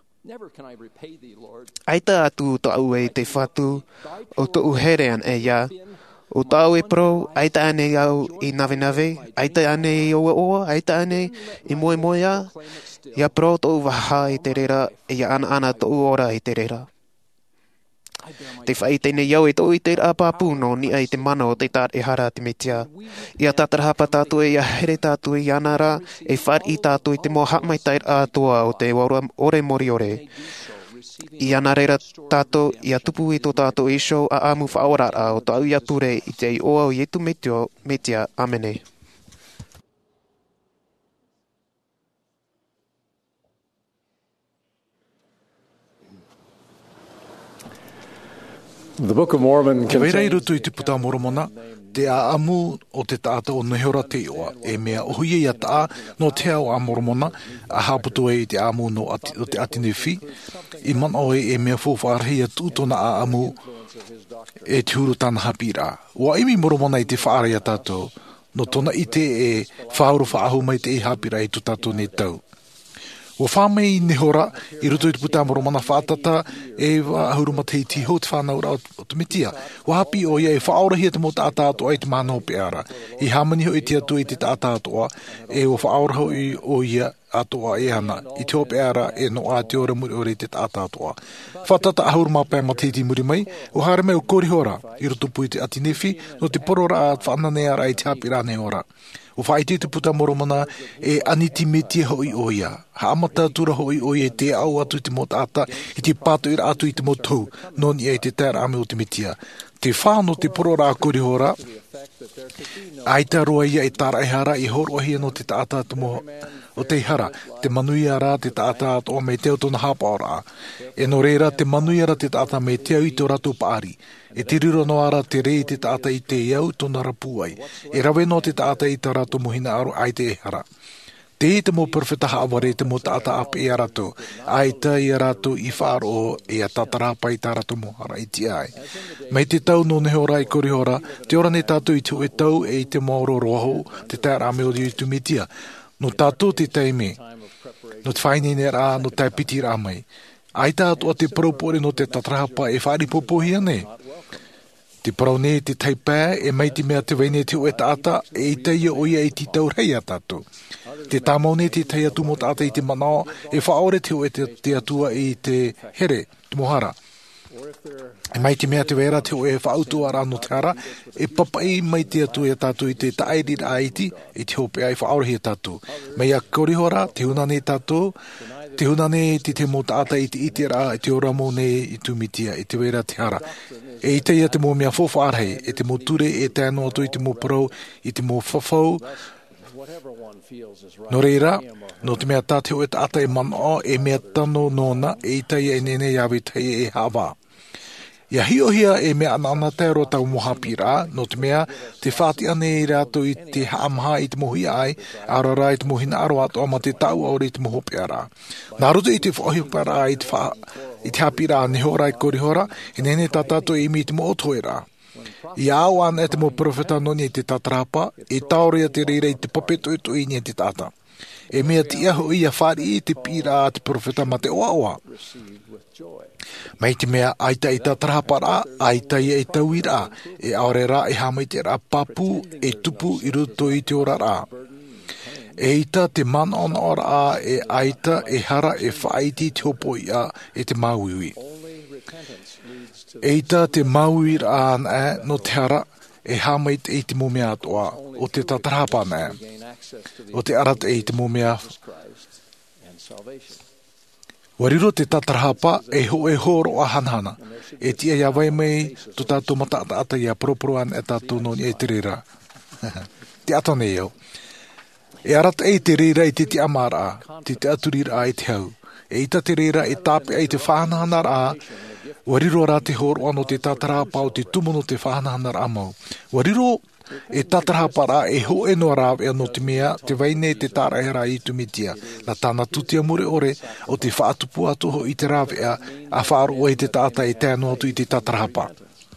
Aita atu to au e te whatu o to uherean e ia. O tau e pro, aita ane au i nawe nawe, aita ane i oa oa, aita ane i moe moea, ia pro to waha i te rera, ia ana ana to ora i te rera. Te whai teine iau e to i te apapu no ni ai te mana o te tar e hara te metia. Ia tatarahapa tātou e ia here tātou i anara, e whar i tātou i te moha mai tair ātoa o te ore mori ore. I ana reira tātou, ia tupu i tō tātou iso a amu whaorara o tau ia ture i te i oa o ietu metio, metia, amene. The Book of Mormon Te weirei contains rutu i te puta moromona, te a amu o te tāta o nehora te oa, e mea ohuia ia taa no te ao a moromona, a haputu e i te amu no ati, o te atinefi, i mana oe e mea fōwhaarhia tūtona a amu e te huru tāna hapira. Wa imi moromona i te whaara ia tātou, no tona i te e whauru whaahu mai te i hapira i tu tātou ne tau. Wa whamei nehora, i ruto i te puta moromana whaatata, e wa ahuruma te iti ho te whanaura o te mitia. Wa hapi o ia e whaorahia te mo ta atātoa i te māno peara. I hamani ho i te atu i te atātoa, e o whaoraho i o ia atoa e ana, i te hopeara e no a te ora muri ore i te atātoa. Whatata ahuruma pēr ma te iti muri mai, o haere mai o korihora, i ruto pui te atinefi, no te porora a whananea i te hapira ne ora. O whaiti te puta moromana e aniti metia hoi oia. Ha amata tura hoi oia e te au atu i te mot ata, i te pato ira atu i te mot tau, non i e te tēra ame o te metia. Te whāno te porora a korihora, aita roa ia e tāra e hara i horoahia no te tātā tumo o te hara, te manuia rā te tātā o me teo tona hapaora. E no reira te manuia rā te tātā me teo i te ratu paari. E te riro no ara te rei te tātā i te iau tona rapuai. E rawe no te tātā i te ratu mohina aro ai te e hara. Te i te mo perfetaha aware te mo tātā ape i a ratu. Ai ta i a ratu i whāro e a tatarapa i tā ratu mohara i ti ai. Mei te tau no nehora i korihora, te ora ne tātou i te ue tau e i te maoro roho, te tēra ame o di tu metia. No tātou te teime, no te whainene rā, no tai piti rā mai. Ai tātou a te propore no te tatarapa e whaari popohia ne. Te praune te taipē e mai te mea te waine te ue taata e i teia o ia e ti tau rei a tātou. Te tāmaune te teia tu mo taata i te manao e whaore te ue te, te atua i te here, te mohara. E mai te mea te wera te ue e whautua rāno te ara e papai mai te atua e tātou i te taerir a iti i te hope ai whaore he tātou. Mai a korihora te hunane tātou te hunane te te mo taata i te itira i te ora mo ne i tumitia i te wera te ara. E i teia te mo mea fofa arhei, e te mo ture, e te anō atu, i te mo parau, i te mo whawhau. No reira, no te mea tāteo e taata e manao, e mea tano nōna, e i teia e nene iawe teia e hawa. Ia hiohia e mea anana tero tau mohapira, no te mea te whāti ane i rato i te haamha i te mohi ai, arara i te mohina aro ato ama te tau aure i te mohope ara. Nā roto i te whahipara i te wha, i te hapira a nehora i korihora, e nene tā tātou i mi te mo otoera. I au an e te mo profeta noni i te tatarapa, e taurea te reira i te papeto i to i ni te tata. E mea ti aho i a whari i te pira a te profeta ma te oa oa. Mai te mea aita i tatarapara, aita i e tauira, e aorera e hamai te ra papu e tupu i ruto i te ora ra. E ita te mana ona ora a e aita e hara e whaiti te hopo i a e te mauiwi. E ita te mauiwi ra an e no te hara e hamai te i te mumea atoa o te tatarapa na e. O te arat e i te mumea. Wariro te tatarapa e ho e horo a hanhana. E tia ia vai mei to tātou mataata ata ia proporoan e tātou noni e te rira. Te atone iau. E arat e te rira i te te amara, te te aturira a i te hau. E ita te rira e tāpe e te whahanahanar a, wariro ra te horo ano te tatarapa o te tumuno te whahanahanar a mau. Wariro e tatarapara e ho e no rāw e no te mea te waine te tāraera i tumitia. Na tāna tutia mure ore o te whaatupu atoho i te rāw ea a whaaro o e te tāta e tēno atu i te tatarapa.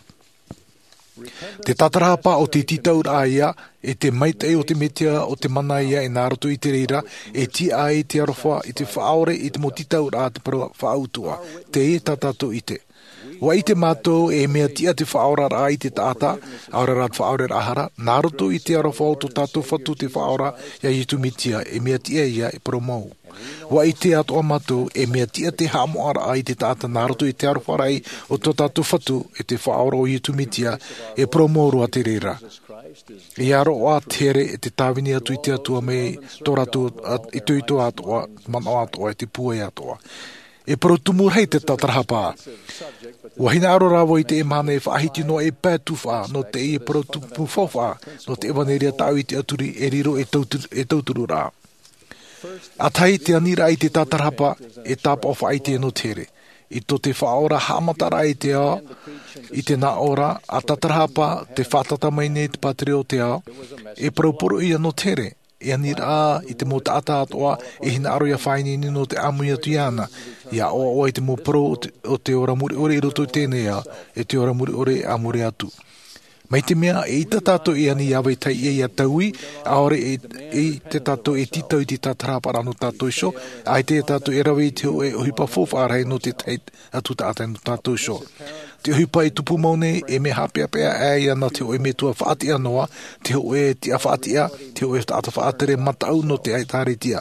Te tatarapa o te titaur a ia e te maitei o te metia o te mana ia e nāroto i te reira e ti a e te arofa i te whaore i te mo titaur a te para whaautua. Te e tatato i te. Wa i te mātou e mea tia te whaora rā i te tāta, aura rā te whaore rahara, nāroto i te arofa o tō tātou whatu te whaora ia i tumitia e mea tia ia e promau. Wa i te atoa mātou e mea tia te hamo ara i te tāta, nāroto i te arofa rai o tō tātou whatu e te whaora o i tumitia e promau rua te reira. E aro o a tere e te tāwini atu i te atua mei tō ratu i tuito atoa, mana atoa e te puai atoa. E protumu hei te tatarahapa. Wahina aro rawa i te e mana e whaahiti no e pētuwha, no te e protumu whawha, no te ewaneria tau i te aturi e riro e tauturu, e tauturu rā. Atai te anira i te tatarahapa e tāpa o whaite no tere. I to te whaora hamatara i te ao, i te nā ora, a tatarahapa te whatata mai nei te patri o te ao, e proporo ia no tere. E anira i te mo tāta atoa e hina aro ia whaini ni no te amu ia tuiana. Ia oa oa i te mo pro o te ora muri ore i roto i tēnei a, e te ora muri ore a muri atu. Mai te mea e ita tātou e ani awe tai e ia taui, aore e, e te tātou e titau i te tatarapara no tātou sho, ai te tātou e rawe i te o e ohipa whowhārei no te tai atu tātai no tātou sho. Te ohipa i tupu maune e me hapea pea e ia na te o e me tua whaatia noa, te o e tia whaatia, te o e tātou whaatere matau no te aitāre tia.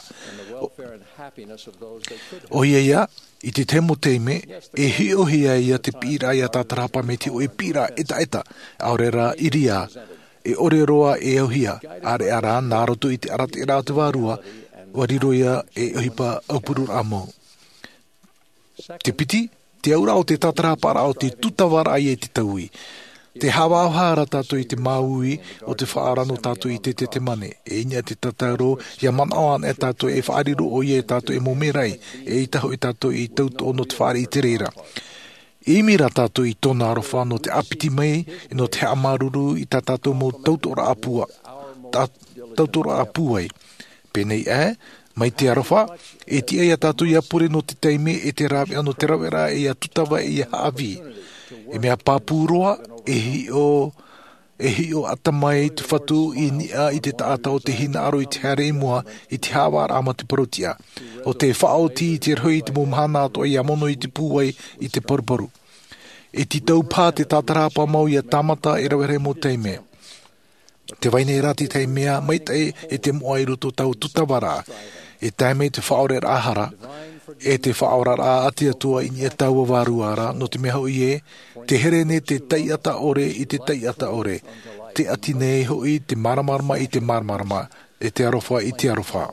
O ia ia, i te temo teime, e hiohia ia te pira ia tatarapa me te o e pira eta eta, aurera iria, e ore roa e auhia, are ara nāroto i te arate rā te wārua, wariroia e ohipa aupuru amo. Te piti, te aura o te tatarapara o te tutawara ai e te taui. Te hawa hara tātou i te maui o te whaarano tātou i te te te mane. E inia te tatauro, ia manaoan e tātou e whaariro o i e tātou e momerei, e i taho i tātou i tauto no te whaare i te reira. E mira tātou i tōna arofa no te apiti mai, no te amaruru i tā tātou mo tautora apua, tautora apuai. Penei e, mai te arofa, e tia ia tātou i apure no te teime e te rawe ano te rawera e ia tutawa e ia haawi. E mea pāpuroa, e hi o, e hi o atamai te whatu i nia i te tāta o te hina aro i te hare mua i te hawara ama te parotia. O te whaoti i te rhui i te mumhana ato i amono i te pūwai i te paruparu. E ti tau pā te tātarapa mau ia tamata e rawere mo teime. Te waine rati tei mea mai tei e te moa i ruto tau tutawara. E taime te whaore ahara. E te whaora a ati atua i e tau waruara no te mea hoi e. Te here ne te teiata ore i te teiata ore. Te ati nei hoi te maramarama i te maramarama. E te arofa i te arofa.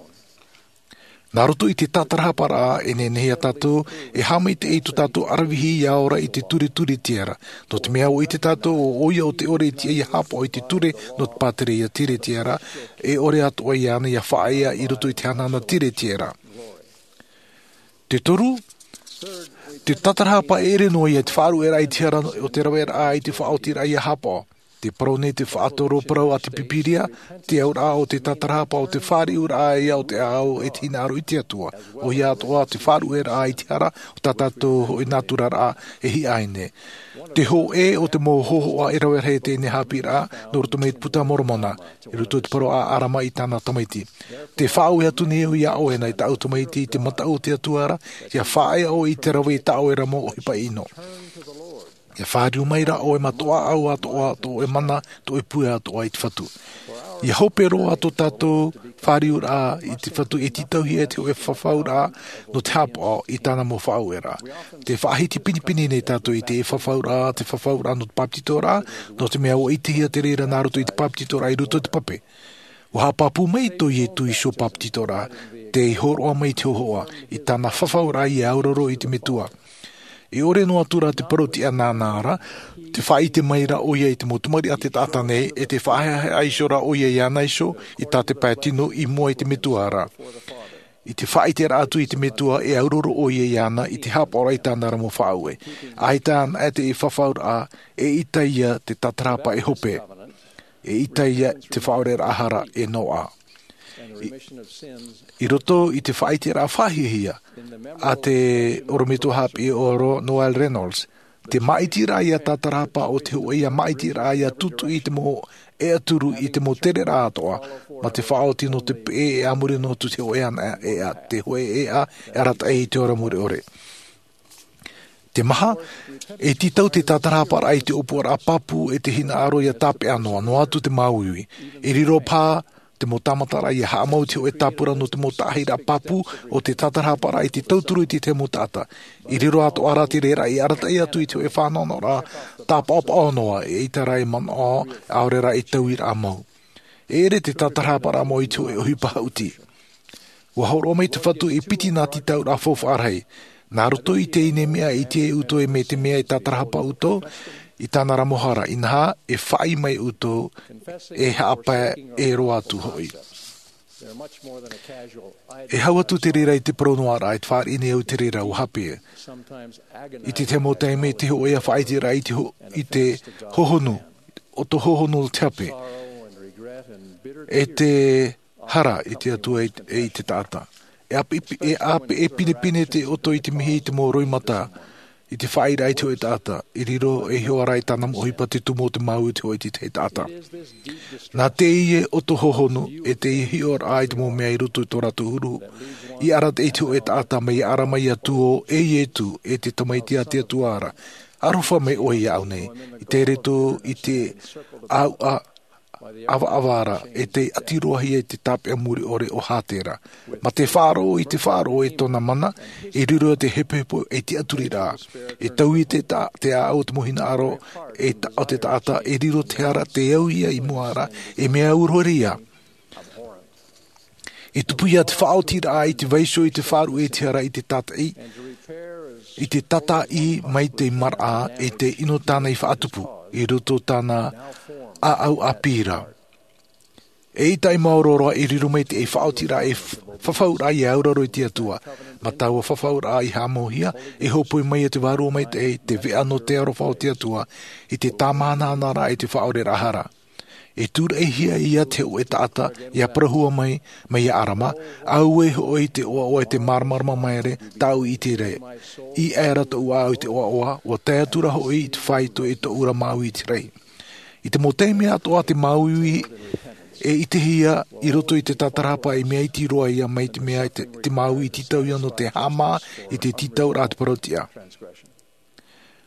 Nā roto i te tatarahapara e ne nehia tātou, e hama i te eitu tātou arawihi i aora i te ture ture tiara. No te mea o i te tātou o oia o te ore i te ia hapa o i te ture no te pātere ia tire tiara, e ore atu o i ana ia whaia i roto i te hanana tire tiara. Te toru, te tatarahapa ere no ia te wharu era i tiara o te rawera a i te whaotira ia hapa. Te parone te whaatoro parau a te pipiria, te aura o te tatarapa o te whari ura a ia o te ao e tina aro i te atua. O ia atoa te wharu era a i te ara, o tatato o i naturara e hi aine. Te ho e o te mo hoho a erawera he te ne hapira, no roto me puta moromona, e roto te paro a arama i tāna tamaiti. Te whau e atu neo i a oena i ta automaiti i te mata o te atuara, ia whae o i te rawe i ta oera mo o hipa ino. Ia whāriu maira o e matoa au atoa to e mana to e pue atoa i te whatu. Ia hope roa ato tātou whāriu rā i te whatu e titauhi e te o e whawhau rā no te hapa i tāna mo whau e rā. Te whaahiti pinipini nei tātou i te e whawhau rā, te whawhau rā no te paptito rā, no te mea o i te hia te reira nā roto i te paptito rā i roto te pape. O hapapu mai to i e tu i so paptito rā, te i horoa mai te hoa i tāna whawhau rā i auroro i te metua. E ore no atura te paroti a nānāra, te whai te maira o ia i te motumari a te tata nei, e te whaehahe aishora o ia i anaiso, i tā te pātino i mua i te metuara. I te whai te rātu i te metua e auroro o ia i ana, i te hapora i tānara mo whaue. Ai tāna e te e whawhaura e itaia te tatarapa e hope. E itaia te whaurera ahara e noa. I, I roto i te whaiti rā whahihia a te orometo hapi oro Noel Reynolds. Te maiti rā ia tatarapa o te hoa ia maiti rā ia tutu i te mo e aturu i te mo tere rā atoa. Ma te whaoti no te pe e amuri no tu te hoa e a te hoa e a e arata e i te ora muri ore. Te maha, e titau te tatarapa rā i te opora a papu e te hina aro ia tape anoa no atu te mauiwi. E riro pā te mo tamatara i haamau te o e tapura no te mo tahira papu o te tatarapara i te tauturu i te te mo tata. I riro ato ara te reira i arata i atu i te o e whanona ra tapa opa anoa e itara i man o aurera i tauira amau. E ere te tatarapara mo i te o e ohipa hauti. Wa horo mai te whatu i piti nā ti tau ra fofarhei. Nā roto i te ine mea i te uto e me te mea i tatarapa uto, i tāna ramohara i nā e whai mai uto e haapa e roa atu hoi. E hau atu te rira i te pronoara i te whaar ine au te rira o hapea. I te te mo teime te ho ea whai te rai i te hohonu, o to hohonu te hape. E te hara i te atua e i te tata. E ape e, ape, e pine pine te oto i te mihi i te mo roimata. I te whai rai te o e tata, i riro e hio arai tāna mohipa te tumo te mau te o e te te tata. Nā te ie o to hohonu, e te hio arai te mo mea i rutu i tō ratu huru, i ara te te o e tata mai ara mai atuo e i etu e te tamaiti a te atuara. Arofa mai o i au nei, i te reto i te au a awa awara e te atiroahi e te tape amuri ore o hātera. Ma te whāro i te whāro e tōna mana, e riro te hepehepo e te aturi rā. E tau i te, ta, te ao te mohina aro e ta, o te tata, e riro te ara te au ia i muara, e mea uroria. E tupuia te whaoti rā i te vaiso i te whāro e te ara i te tata i, i te tata i mai te mara e te ino tāna i whaatupu, e roto tāna a au a pira. E i tai mauroroa i rirumei te e whaotira e whawhaura i auraro i te atua. Ma taua whawhaura i hamohia e hopoi mai e te waru mai te e te vea no te aro whao te atua i te tāmana anara i te whaore rahara. E tūra e hia i a te o e tata i a prahua mai mai a arama, au e ho i te oa oa te marmarma maere tau i te rei. I era to ua i te oa oa, o te atura ho i te whaito i te ura mau i te rei. I te moteime atoa te maui e i te hia i roto i te tatarapa i mea i ti roa ia mai te mea i te, te maui i titau ia no te hama i te titau rā te parotia.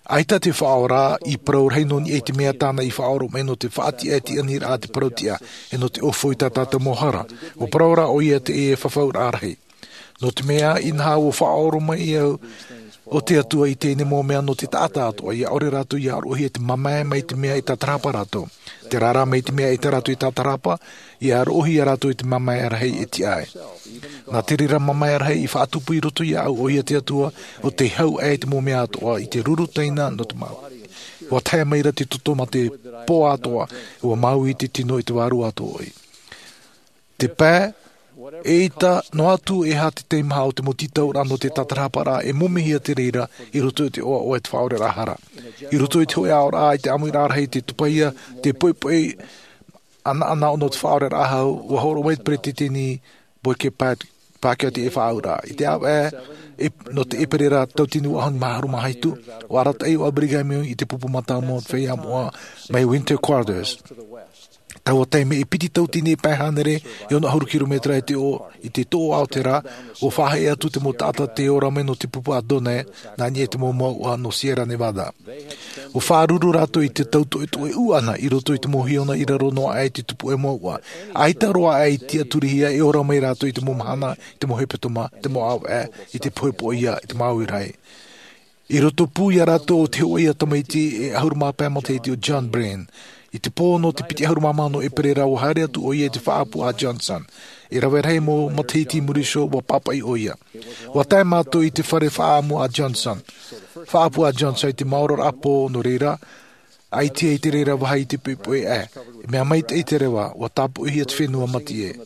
Aita te whaora i prau rei noni e te mea tāna i whaoro me no te whaati e te anira a te prautia e no te ofo i tātata mohara. O praura o ia te e whawhaur ārhei. No te mea inha o whaoro mai i au o te atua i tēne mō mea no te tāta atua i aore rātu i arohi e te mamae mai te mea i tātarapa rātu. Te rara mai te mea i te rātu i tātarapa i arohi i rātu i te mamae arahei e ti ai. Nā te rira mamae arahei i whaatupu i roto i au o ia te atua o te hau e te mō mea atua i te ruru teina no te mau. Wa tae maira te tuto ma te pō atua ua mau i te tino i te waru atua i. Te pē e ita no atu e ha te teimha o te motitau rano te tatarapara e mumihia te reira i roto i te oa o e te whaore rahara. I roto i te oa ora i te amui rārhei te tupaia, te poipoi ana ana o no te whaore rahau, ua horo wait pre te tini boi ke pākia te e whaura. I te au e, e no te eperera tautinu ahon maharu mahaitu, o arata e o abrigamiu i te pupu matau mo te whea moa mai winter quarters. Tau o teime i piti tautini e pēhanere i ona hauru kilometra e te o i te tō Aoteara o whahe atu te mo tata te ora me no te pupu a Done nā ni e te mo maua no Sierra Nevada. O whāruru rato i te tauto e to e uana i roto i te mohiona i raro noa ai te tupu e maua. Aita roa ai tia turihia e ora mai rato i te mo mahana, i te mo hepetoma, te mo au e, i te poepo ia, i te maui rai. I roto pūia rato o te oia tamaiti e ahuru mā pēmoteiti o John Breen. I te pōno te piti ahuru mamano e perera o haere atu o ia te whaapu a Johnson. E rawe rei mō mateiti murisho wa papa i oia. Wa tae mātou i te whare whaamu a Johnson. Whaapu a Johnson i te maoror apo no reira. Ai tia i te reira waha i te pipoe e. E mea maita i te rewa wa tapu ihi at whenua mati e.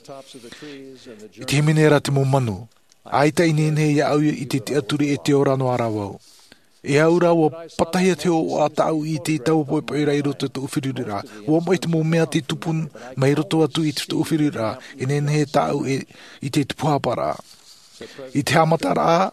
I te himinera te mō manu. Ai ta i nene ia au i te te aturi e te ora no arawau. E aura o patahia te o a tau i te tau poe poe rai roto te uwhiririra. O mo i te mō mea te tupun mai roto atu i te uwhiririra. E nenhe tau e, i te tupuhapara. I te amatara,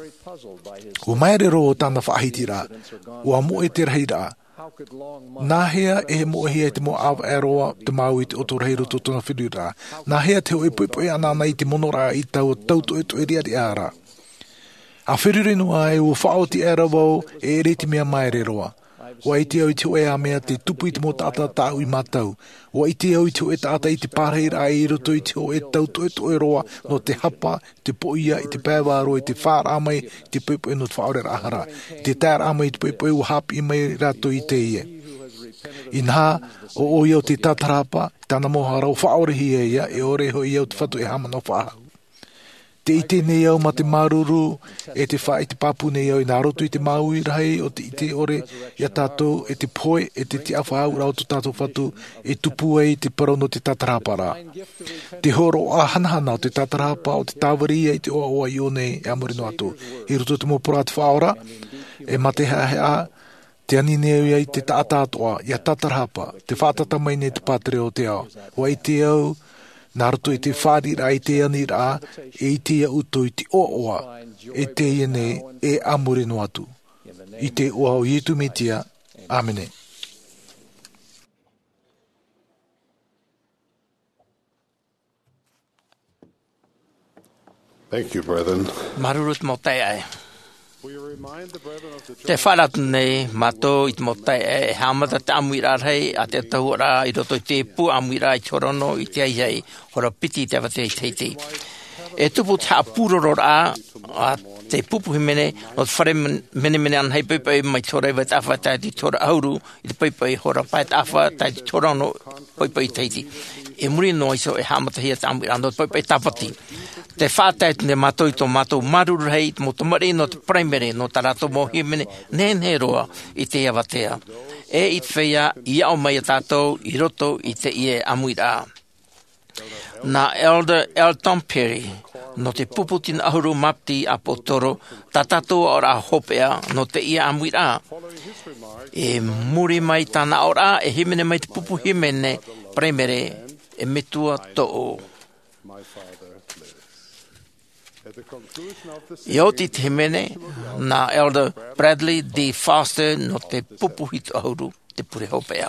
o maerero o tāna whaahitira. O a mo e te rahira. Nā hea e he mo hea te mo awa aeroa te mau i te oto rei roto tona whiririra. Nā hea te o e poe poe anana i te monora i tau tauto e to e ria te ara. A whiriri noa e o whao te era wau e reti mea maere roa. Wa i te au i te oe a mea te tupu i te mo tata tau i matau. Wa i te au i te oe tata i te pārheira i roto i te oe tau to e to e roa no te hapa, te poia, i te pēwaro, i te whār amai, i te pepo e no te whaore rahara. I te tēr amai i te pepo e o hapi i mai rato i te ie. I nā, o oi au te tatarapa, tāna mohara o whaore hi e ia, e ore ho i au te whatu e hamana o whahau. Te ite nei au ma te maruru, e te wha i te papu nei au i nā roto i te maui rahi, o te ite ore i a tātou, e te poe, e te te awhau rau tu tātou whatu, e tupu e te parono te tatarapara. Te horo a hanahana o te tatarapa, o te tāwaria i te oa oa i o nei, e amori no atu. I roto te mōpura te whaora, e ma te hea hea, te anineu i te tātātoa, i a tatarapa, te whātata mai nei te pātere o te ao. Wa i te au, nā roto i te whārira i te anira, e i te uto i te oa, e te iene e amore no atu. I te oa o Ietu Metia. Amene. Thank you, brethren. Marurut mo te ai. Te wharatu nei, mato i te motai e haamata te amuira rei, a te tahura i roto i te pu amuira i Toronto i te aiai, hora piti te awate i teiti. E tupu te apuroro rā, a te pupu himene, no te whare mene mene an hei paipai mai tōrei vai te awha tai te tora auru, i te paipai hora pai te awha tai te Toronto paipai i teiti. E muri no iso e haamata hia te amuira, no te paipai tapati. Te whātai te mātou i tō mātou maruru hei, mō te mare no te primary, no tā rātou mō himene, nēnei roa i te awatea. E i te whea, i au mai a tātou, i roto i te ie amuira. Nā Elder Elton Perry, no te puputin ahuru mapti a potoro, tā tātou ora hopea no te ie amuira. E muri mai tāna ora, e himene mai te pupu himene, primary, e metua to'o. I oti te himene, nā Elder Bradley D. Foster no te pupuhit ahuru te pure hopea.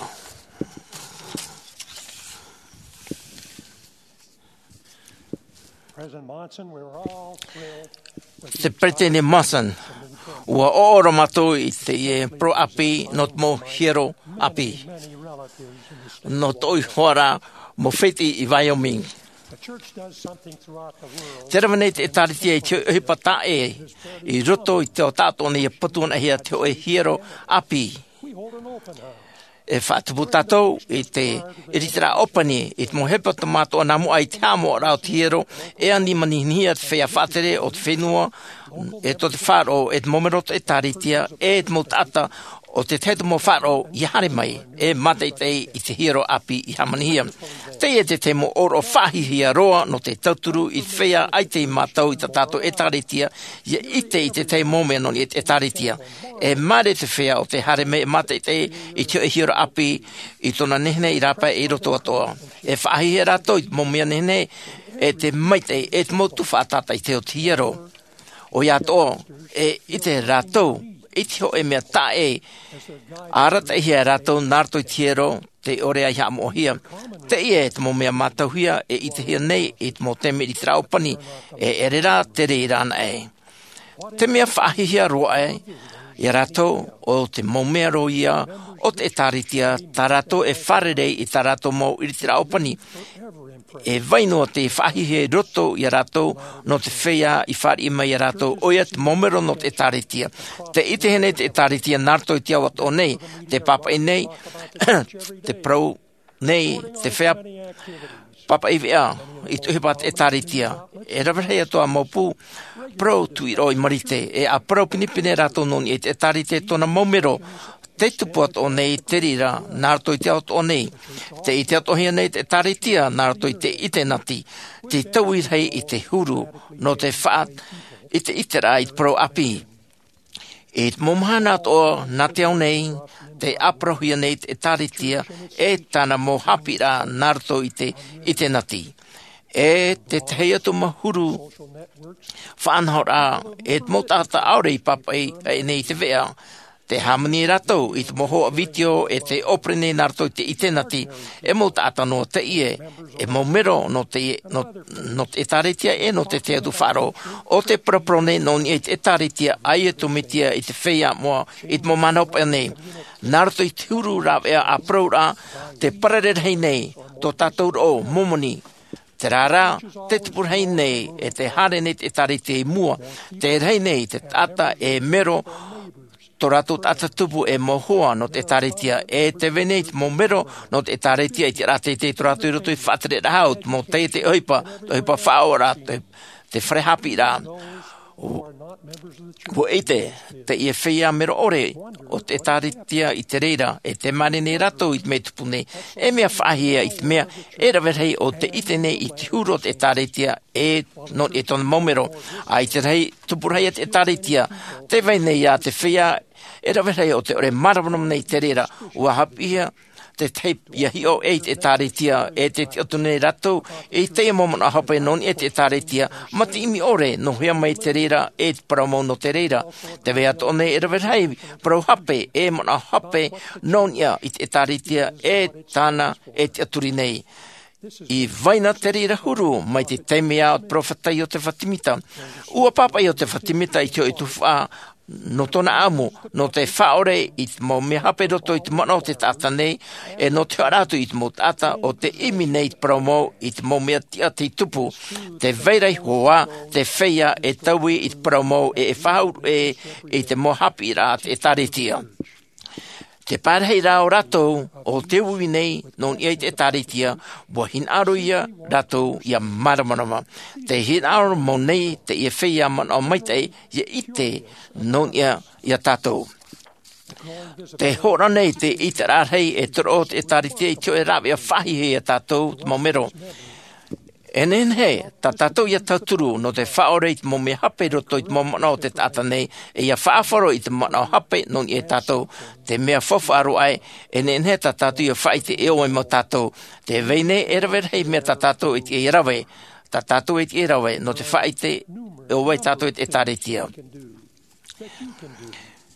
Te President Monson, Ua oro mato i te e pro api not mo hero api. No toi hora mo feti i Wyoming. Te rawane te taritia i te hipata e i roto i te o tātou ni e putuna hea te o e hero api. E whaatupu tātou i te iritira opani i te mohepa tomato a namu ai te amo rao te hero e ani manihia te whea whaatere o te whenua e to te wharo e te momero te taritia e te motata o te teto mo wharo i hare mai e mate te i te hero api i hamanihia. Te e te te mo oro whahihia roa no te tauturu i te whea ai te matau i te tato e taritia i ite i te te mome no i te taritia. E mare te whea o te hare me mate te i te hero api i tona nehne i rapa e roto atoa. E whahihia rato i momea nehne e te maite e te motu whaatata i te o te hero. O ia toa e i te rato i te ho e mea tae arata i hea rato narto i te hero te ore ai hamo hia. Te ie te mo mea matauhia e i te hea nei i te mo teme i traupani e erera te reira ana e. Te mea whahihia roa e i rato o te mo mea roia o te taritia tarato e wharerei i tarato mo i traupani. E vainoa te whahihe roto i rato no te whea i whari ima i rato oia te momero no te taritia. Te ite hene te taritia narto i te awat o nei, te papa i nei, te prau nei, te whea papa i vea i tuhipa te taritia. E rawahea toa mopu, prau tu i roi marite, e a prau pinipine rato noni e te tarite tona momero, te tupuat o nei te rira, narto i te aut o nei. Te i te ato hea nei te taritia, narto i te ite nati. Te tauir hei i te huru, no te whaat, i te itera i te pro api. E te momhana o na te au nei, te aprohia nei te taritia, e tana mo hapira, narto i te ite nati. E te teia tu mahuru, whanhora, e te motata aurei papai, e nei te vea, te hamani rato i te moho a video e te oprene narto i te itenati e mo tata no te ie e mo mero no te no, no te taritia e no te te adu wharo o te proprone no ni e te taritia ai e tu mitia i te whea moa i te mo manop e nei narto i te huru rawea a proura te pararer hei nei to tatou o momoni te rara, te tupur hei nei e te hare nei te taritia i mua te rei nei te tata e mero to rato tata tupu e mohoa no te taritia e te veneit mo mero no te taritia i te rate te to rato i roto i whatere rahaut mo te te oipa, te oipa whaora, te, te wharehapi rā. Ko e te, te ia whea mero ore o te taritia i te reira e te marene rato i te me tupune e mea whahia i te mea e rawerhei o te itene i te huro te taritia e no e tona momero a i te rei tupurhei te taritia te weinei a te whea e rawerhei o te ore marawanam nei te reira ua hapia te teip ia hi o e te taritia e te te otune rato e te momona hape non e te taritia mati imi ore no hea mai te reira e te paramo no te reira te wea tone e rawerhei parau hape e mona hape non ia i te taritia e tana e te aturi nei I vaina te rira huru mai te teimea o te profetai o te Fatimita. Ua papai o te Fatimita i te o i tu wha no tona amu, no te whaore i te mo me hape roto i te mana o te tata nei, e no te aratu i te mo tata o te imi nei te promo i te mo mea tia te tupu. Te veirei hoa, te wheia e taui i te promo e e whahau e i te mo hapi rā te taritia. Te parhei rao ratou o te ui nei non ia te taritia wa hin aro ia ratou ia maramarama. Te hin aro mo nei te ia whea man o maitei ia ite non ia ia tatou. Te hora nei te ite rārhei e toro te taritia i tio e rawe a whahi hea tatou te momero. E nen he, ta tatou ia tauturu no te whaore i te mo me hape roto i te momona o te tata nei, e ia whaafaro i te momona o hape non i e tatou, te mea whawharo ai, e nen he ta tatou ia whaite e oe mo tatou, te veine e rawe hei mea ta tatou i te e rawe, ta tatou i te e rawe, no te whaite e oe tatou i te taretia.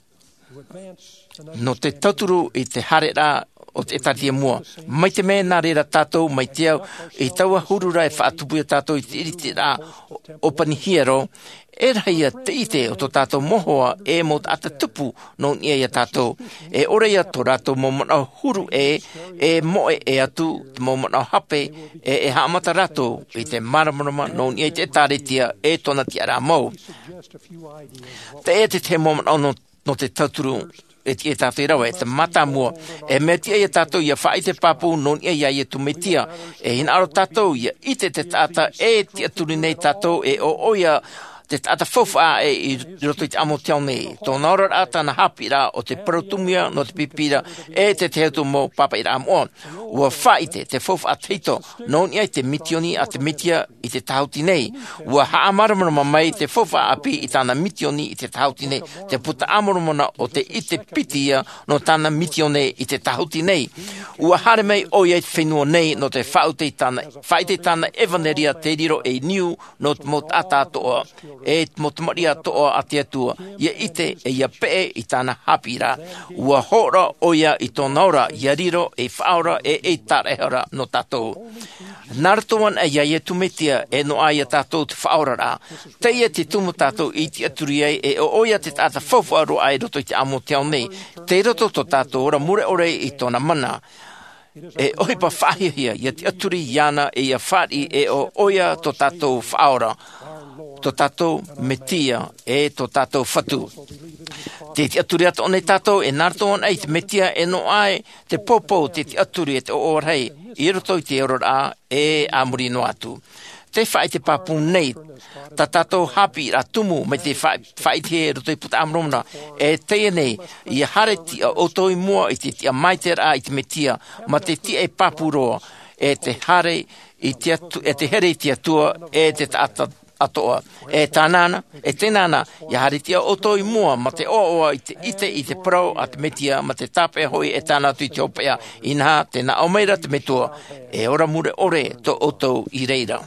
no te tauturu i te hare rā o te etatia mua. Mai te mea nā reira tātou, mai te au, i taua hurura e whaatupuia tātou i te iriti rā o panihiero, e raia te ite o tō tātou mohoa e mo ata tupu no ia ia tātou. E ore ia tō rātou mo mana huru e, e moe e atu, mo mana hape, e, e haamata rātou i te maramarama no ia te tāretia e tōna tia rā mau. Te e te te mo mana no, no te tauturu e te e tātou i rawa, e te mata mua, e mea tia ia tātou ia whaai te papu non ia ia ia tu me tia, e hina aro tātou ia ite te tāta e tia turi nei tātou e o oia te tata fofa e i roto i te amo te au nei. Tō naura rata na hapi rā o te paratumia no te pipira e te te heutu mō papa i rā moa. Ua whaite te fofa a teito non ia i te mitioni a te mitia i te tahauti nei. Ua haamaramarama mai te fofa api i tāna mitioni i te tahauti nei. Te puta amaramana o te i te pitia no tāna mitione i te tahauti nei. Ua hare mai o ia i te whenua nei no te whaute i tāna, whaite tāna evaneria te riro e niu no te mō tātā toa. E motumaria toa a te atua, ia ite e ia pee i tāna hapira. Ua hora o ia i tō naura, ia riro e whaora e e tarehara no tātou. Naratoan e ia ia tumetia e no a ia tātou te whaora rā. Te ia te tumu tātou i te aturiei e o oia te tāta whawharo ai roto i te amo te au nei. Te roto tō tātou ora mure ore i tōna mana. E ohipa whahihia, ia te aturi iana e ia whari e o oia tō tātou whaora. Tō tātou metia e tō tātou whatu. Te te aturi ata o nei tātou e nārtoan ei te metia e no ai te popo te te aturi e te oorhei i roto i te orora e amuri no atu. Te whai te papu nei, ta tātou hapi ra tumu me te whai te roto i puta amromna e te nei i hare ti a otoi mua i te tia maitera i te metia ma te tia e papu roa e te hare i te, atu, e te here i te atua e te tāta atoa. E tānana, e te nana, ia haritia o toi mua, ma te oa i te ite i te pro a te metia, ma te tape hoi e tāna tui te opea, inha te na omeira te metua, e ora mure ore to otou i reira.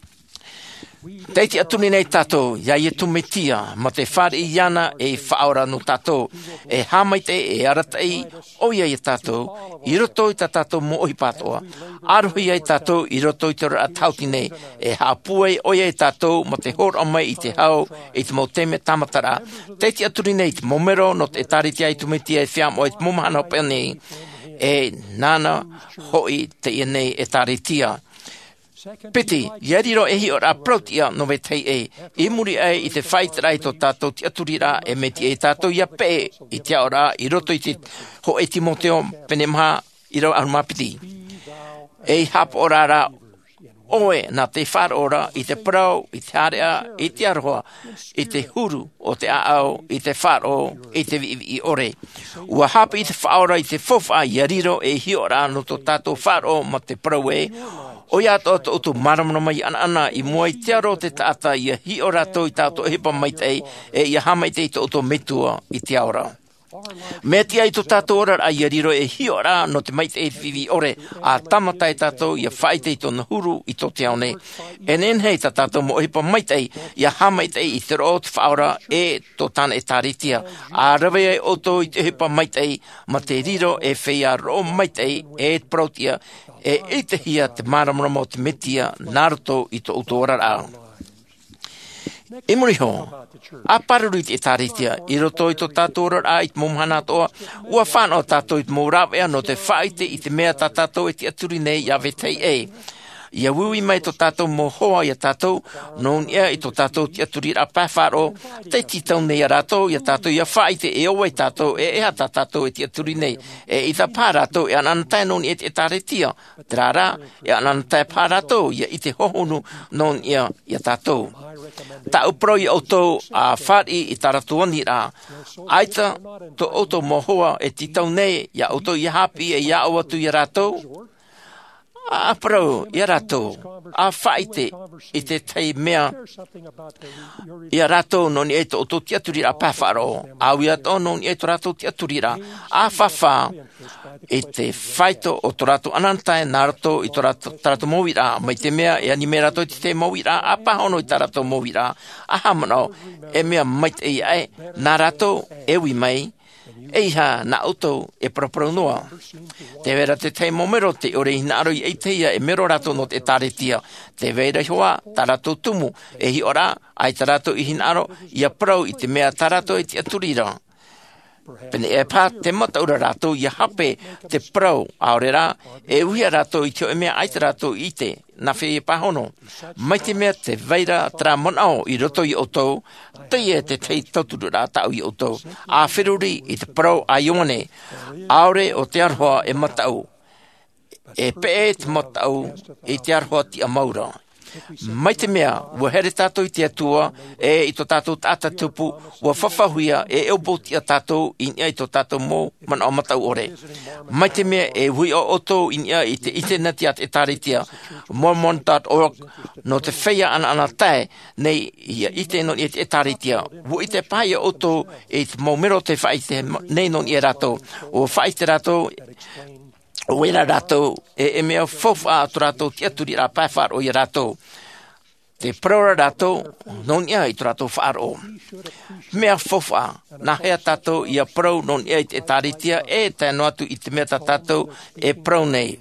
Teiti atuni nei tātou, ia ia tu metia, ma te whare i ana e whaora no tātou, e hamaite e aratei, o ia i tātou, i roto i tātou mo ohi pātoa, arohi i tātou i roto i te ora tauti nei, e hāpuei o ia i tātou, ma te hora mai i te hau, i te mo teme tamatara, teiti atuni nei te momero, no te tariti ai tu metia e whiam o i te momahana opea nei, e nana hoi te ia nei e taritia. Piti, ia riro e hi ora prautia no ve tei e, i muri ai i te whaitrai to tātou ti aturira e me ti e tātou ia pe i te ora i roto i te ho e Timoteo pene maha i rau aruma piti. E hap ora ra oe na te whar ora i te prau, i te harea, i te aroha, i te huru o te aau, i te wharo, i te vivi i ore. Ua hap i te whaora i te fofa i a riro e hi ora no to tātou wharo ma te prau e, o ia to to to maramana mai ana ana i mua i te aro te tata i hi ora to i tātou hepa mai tei e i hamai tei to to metua i te ora. Me tia i to tātou ora a i riro e hi ora no te mai tei whiwi ore a tamata i tātou i a whai tei to na huru i to te aone. E nen hei ta tātou mo hepa mai tei i a hamai tei i te roa te whaora e to tāna e tāritia. A rawe e oto i te hepa mai tei ma te riro e whea ro mai tei e prautia e e te hia te maramrama o te metia naruto i to uto ora rā. E muri ho, a parurui te tāritia, i roto i to tātou ora rā i te momhana toa, ua whānau tātou i te mōrawea no te whaite i te mea tā tātou e te aturi nei ia vetei e. Ia wui mai to tātou mō hoa ia tātou, non ia i to tātou ti aturi rā pāwharo, te titau nei a rātou, ia tātou ia whaite e oa i tātou, e ea tā tātou e ti aturi nei, e i tā pā rātou, e ananatai non ia te tāretia, te rārā, e ananatai pā rātou, ia i te hohonu non ia ia tātou. Tā upro i autou a whari i taratuani rā, aita to autou mō hoa e titau nei, ia autou i hapi e ia o atu i rātou, a pro i rato a faite i te tei mea i rato non e to to ti aturira pafaro a wi ato non e to rato ti aturira a fafa e te faito o to rato ananta e narto i to rato trato movira mai te mea e animera to te movira a pa ono i tarato movira a hamno e mea mai e ai narato e wi mai Eiha na auto e propro noa. Te vera te te momero te ore hina aro i eiteia e mero rato no te taretia. Te vera hoa tarato tumu e hi ora ai tarato i hina aro i a prau i te mea tarato e te aturira. Pene e pā te mataura rato i hape te prau aorera e uia rato i teo e mea ai rato i te na whi e pahono. Mai te mea te veira tra monao i roto i otou, te e te tei toturu rātau i otou. A whiruri i te prau a ione, aore o te arhoa e matau. E pe te matau i te arhoa ti a maura. Mai te mea, ua here tātou i te atua, e i tō tātou tāta tupu, ua whawhahuia e eobo ti a tātou i nia i tō tātou mō mana o matau ore. Mai te mea, e hui o oto i nia i te iteneti at e tāretia, mormon dot org, no te whea ana ana tae, nei ia ite no i te tāretia. Ua i te pai o oto i te maumero te whaite, nei no i e rato, o whaite rato, o era rato e, e mea fofa atu rato ti aturi ra pāwhar o i rato. Te praura rato, non ia i tu rato whaar o. Mea fofa, na hea tato i a prau non ia i te tāritia e te anu i te mea tato e prau nei.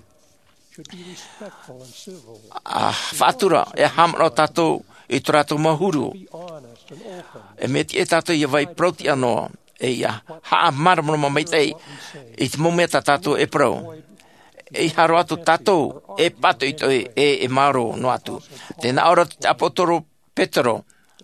Ah, whātura e hamro tato i tu rato mahuru. E me ti e tato i a vai prau ti anoa. E ia, haa maramama mai tei i te mometa tato e prau. E haro atu tatou e pato i toi e e maro no atu. Tēnā ora te apotoro Petro.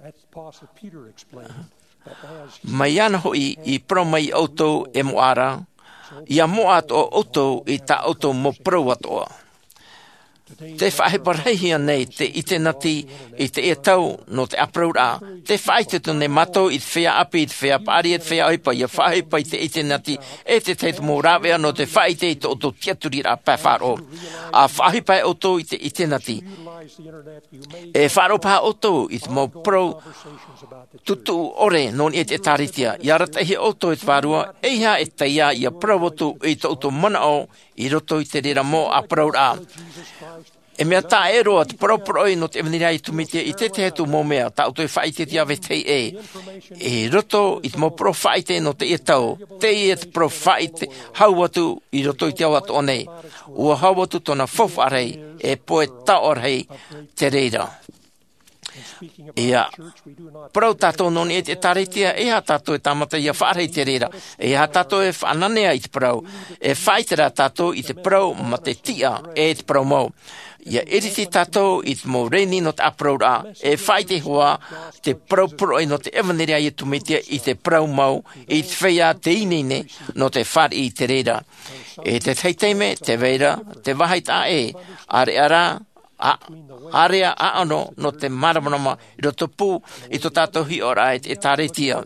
Mai ana hoi i pro mai auto e moara, ia mo ato o auto i ta auto mo pro atoa. Te whahe parahia nei te ite nati i te e tau no te apraura. Te whaite tu ne mato i te whea api, i te whea pari, i te whea oipa, i a whahe pa i te ite nati e te te te mō rāwea no te whaite i te oto tiaturi rā pāwharo. A whahe pa e oto i te ite nati. E wharo pa oto i te mō pro tutu ore non i te tāritia. I aratahi oto i te wharua, e ha e teia i a pro oto i te oto mana o i roto i te rira mō a praura. E mea tā e roa te proproi no te evanira i tumitia i te te hetu mō mea, tā auto e whaite ti awe tei e. E roto i te mō pro whaite no te e tau, te e te pro whaite hau atu i roto i te au atu o nei. Ua hau atu tona whawharei e poe taorhei te reira. Ia, prau tātou noni e te tāretia, e ha tātou e tāmata i a whaarei te reira. E ha tātou e whananea i te prau. E whaitera tātou i te prau ma te tia e te prau mau. Ia eriti tātou i te mō reini no te aprau rā. E whaite hoa te prau proi no te evanerea i tumitia i te prau mau i te whea te inene no te whari i te reira. E te teiteime, te veira, te wahaita e, are ara, a area a ano no te maramanama i roto pū i to tātou hi ora e tāretia.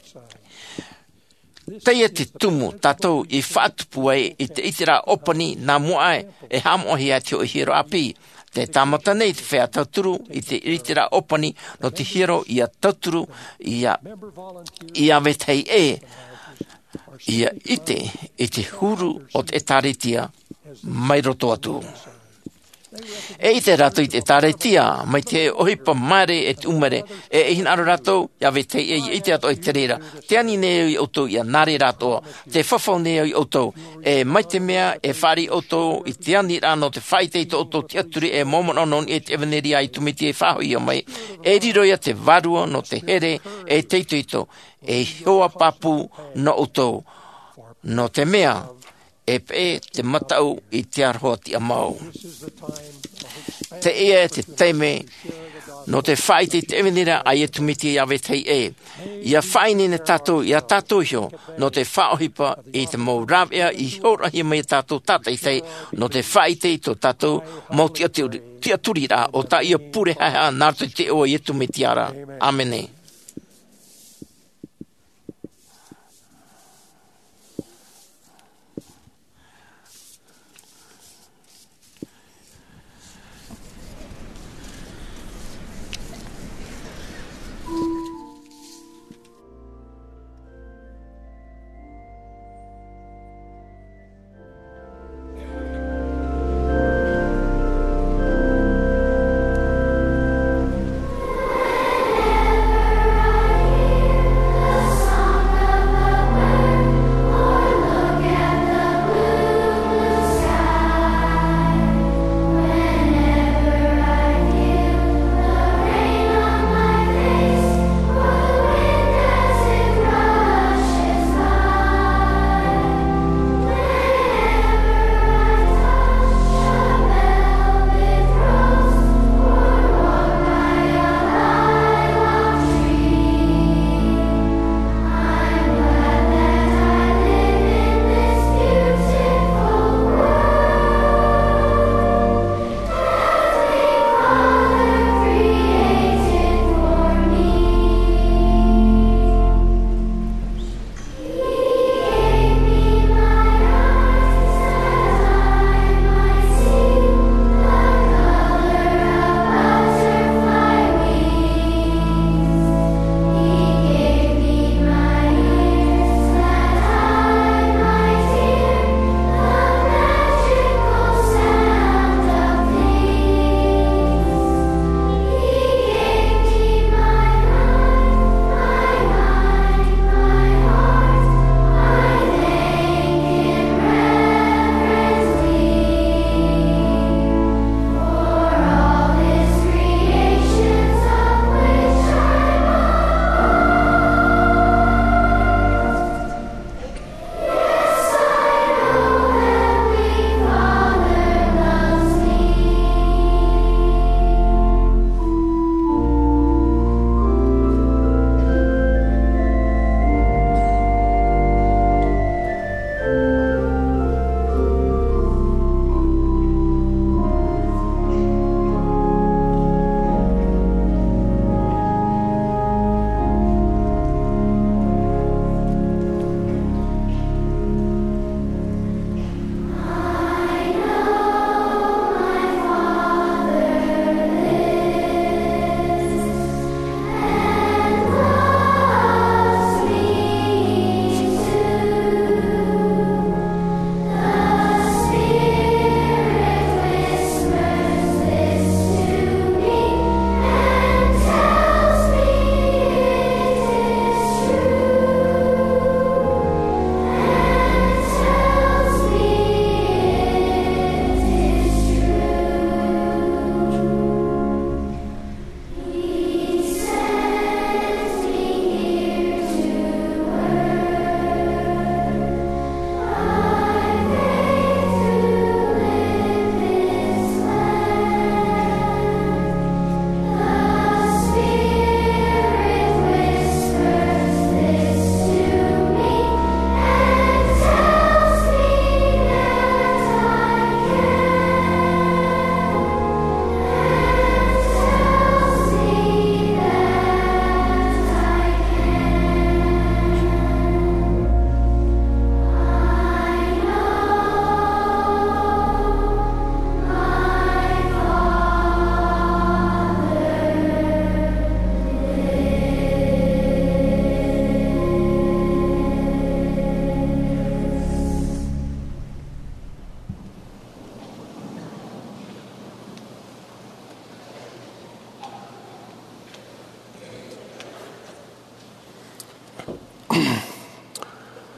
Teia te tumu tātou i whaatupu ai i te itira opani nā muae e hamohi a te o hiro api. Te tāmata nei te whea tauturu i te itira opani no te hiro i a tauturu i a, i a vetei e i a ite i te huru o te tāretia mai roto atu. E i te rato i te tāretia, mai te ohipa mare e te umare, e e hin aro rato, ia ve te i te ato i te reira, te ani neo i auto i a nare rato, te whawhau neo i auto, e mai te mea e whari auto i te ani rano, te whaite i te auto te aturi e momononon e te evaneri ai tumiti e whahoi o mai, e riroia te varua no te here, e teito ito, e hoa papu no auto, no te mea, e pe te matau i te arhoa ti a mau. Te ea te teime, no te whaite te evenira a e tumiti i awe tei e. Ia whaine ne tātou, ia tātou hio, no te whaohipa i te mau rāwea i horahi mai tātou tātai tei, no te whaite i tō tātou mau tia turi rā, o tā ia pure haha nārtu te oa i e tumiti ara. Amene.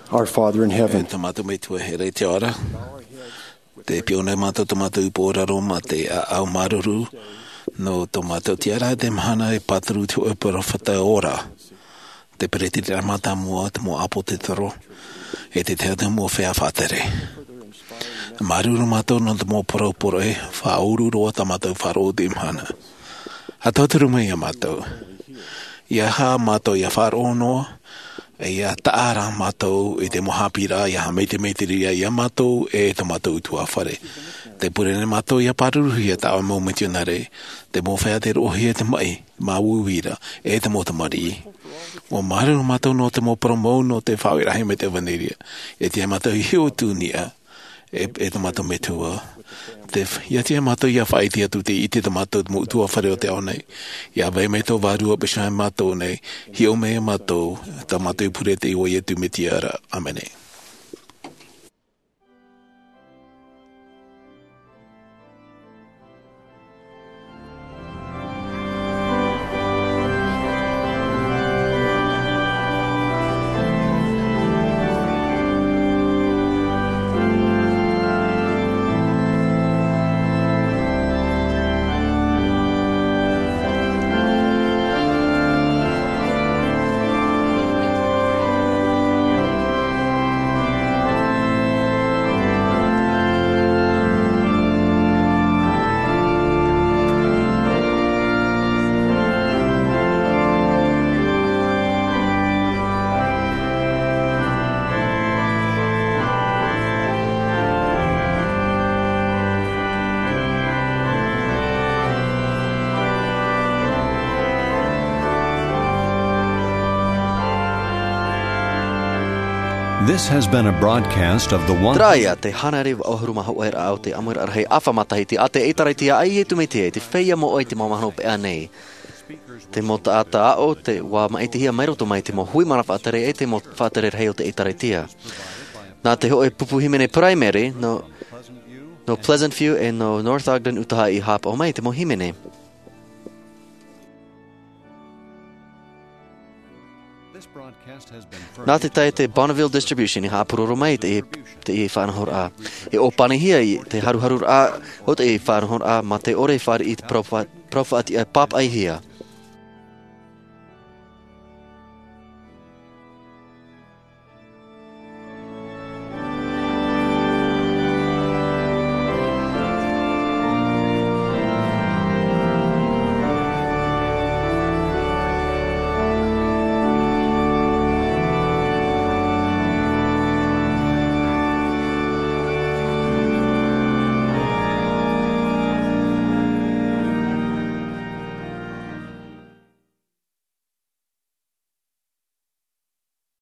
Our Father in heaven. Tamatu me tu he rei te ora. Te pione mātou tamatu i pōraro ma te au maruru. No tamatu tiara te mahana e patru tu e parofata ora. Te pereti te amata mua te mua apo te toro. E te tea te mua whea whatere. Maruru mātou no te mua poro poro e whauru roa tamatu wharo te mahana. A tauturu mai a mātou. Ia ha mātou ia wharo noa. E ia taara mātou e te mohapira, ia ha meite meiteria ia mātou e te mātou tua whare. Te purene mātou ia pāruruhi a tawa mau metionare, te mōwhea te rohi e te mai, mā uwira, e te mō tamari. O māreru mātou no te mō promou no te whawirahi me te vaneria. E te mātou i hiu tūnia, e, e te mātou me tua. Te, ia te mātou ia whaitia tu te ite te mātou te tua whare o te au nei. Ia vei mei tō vārua bishai mātou nei. Hio mea mātou, ta mātou pure te iwa i tu me tiara. Amene. This has been a broadcast of the one. Traia te hanariv o huruma hoer au te amur arhei afamatahiti a te eitaraitia ai e tumete te feia mo oi te mamahano pe anei. Te mo ta ata ao te wa maiti hia mairoto mai te mo hui mana whaatere e te mo whaatere rhei o te eitaraitia. Nā te hoe Pupuhimene Primary no, no Pleasant View e no North Ogden utaha i hapa o mai te mo himene. Nā te tai te Bonneville Distribution i hāpuroro mai te i, te i whanahor a. E o panehia i te haruharur a, o te i whanahor a, ma te ore whare i te profati a pap ai hia.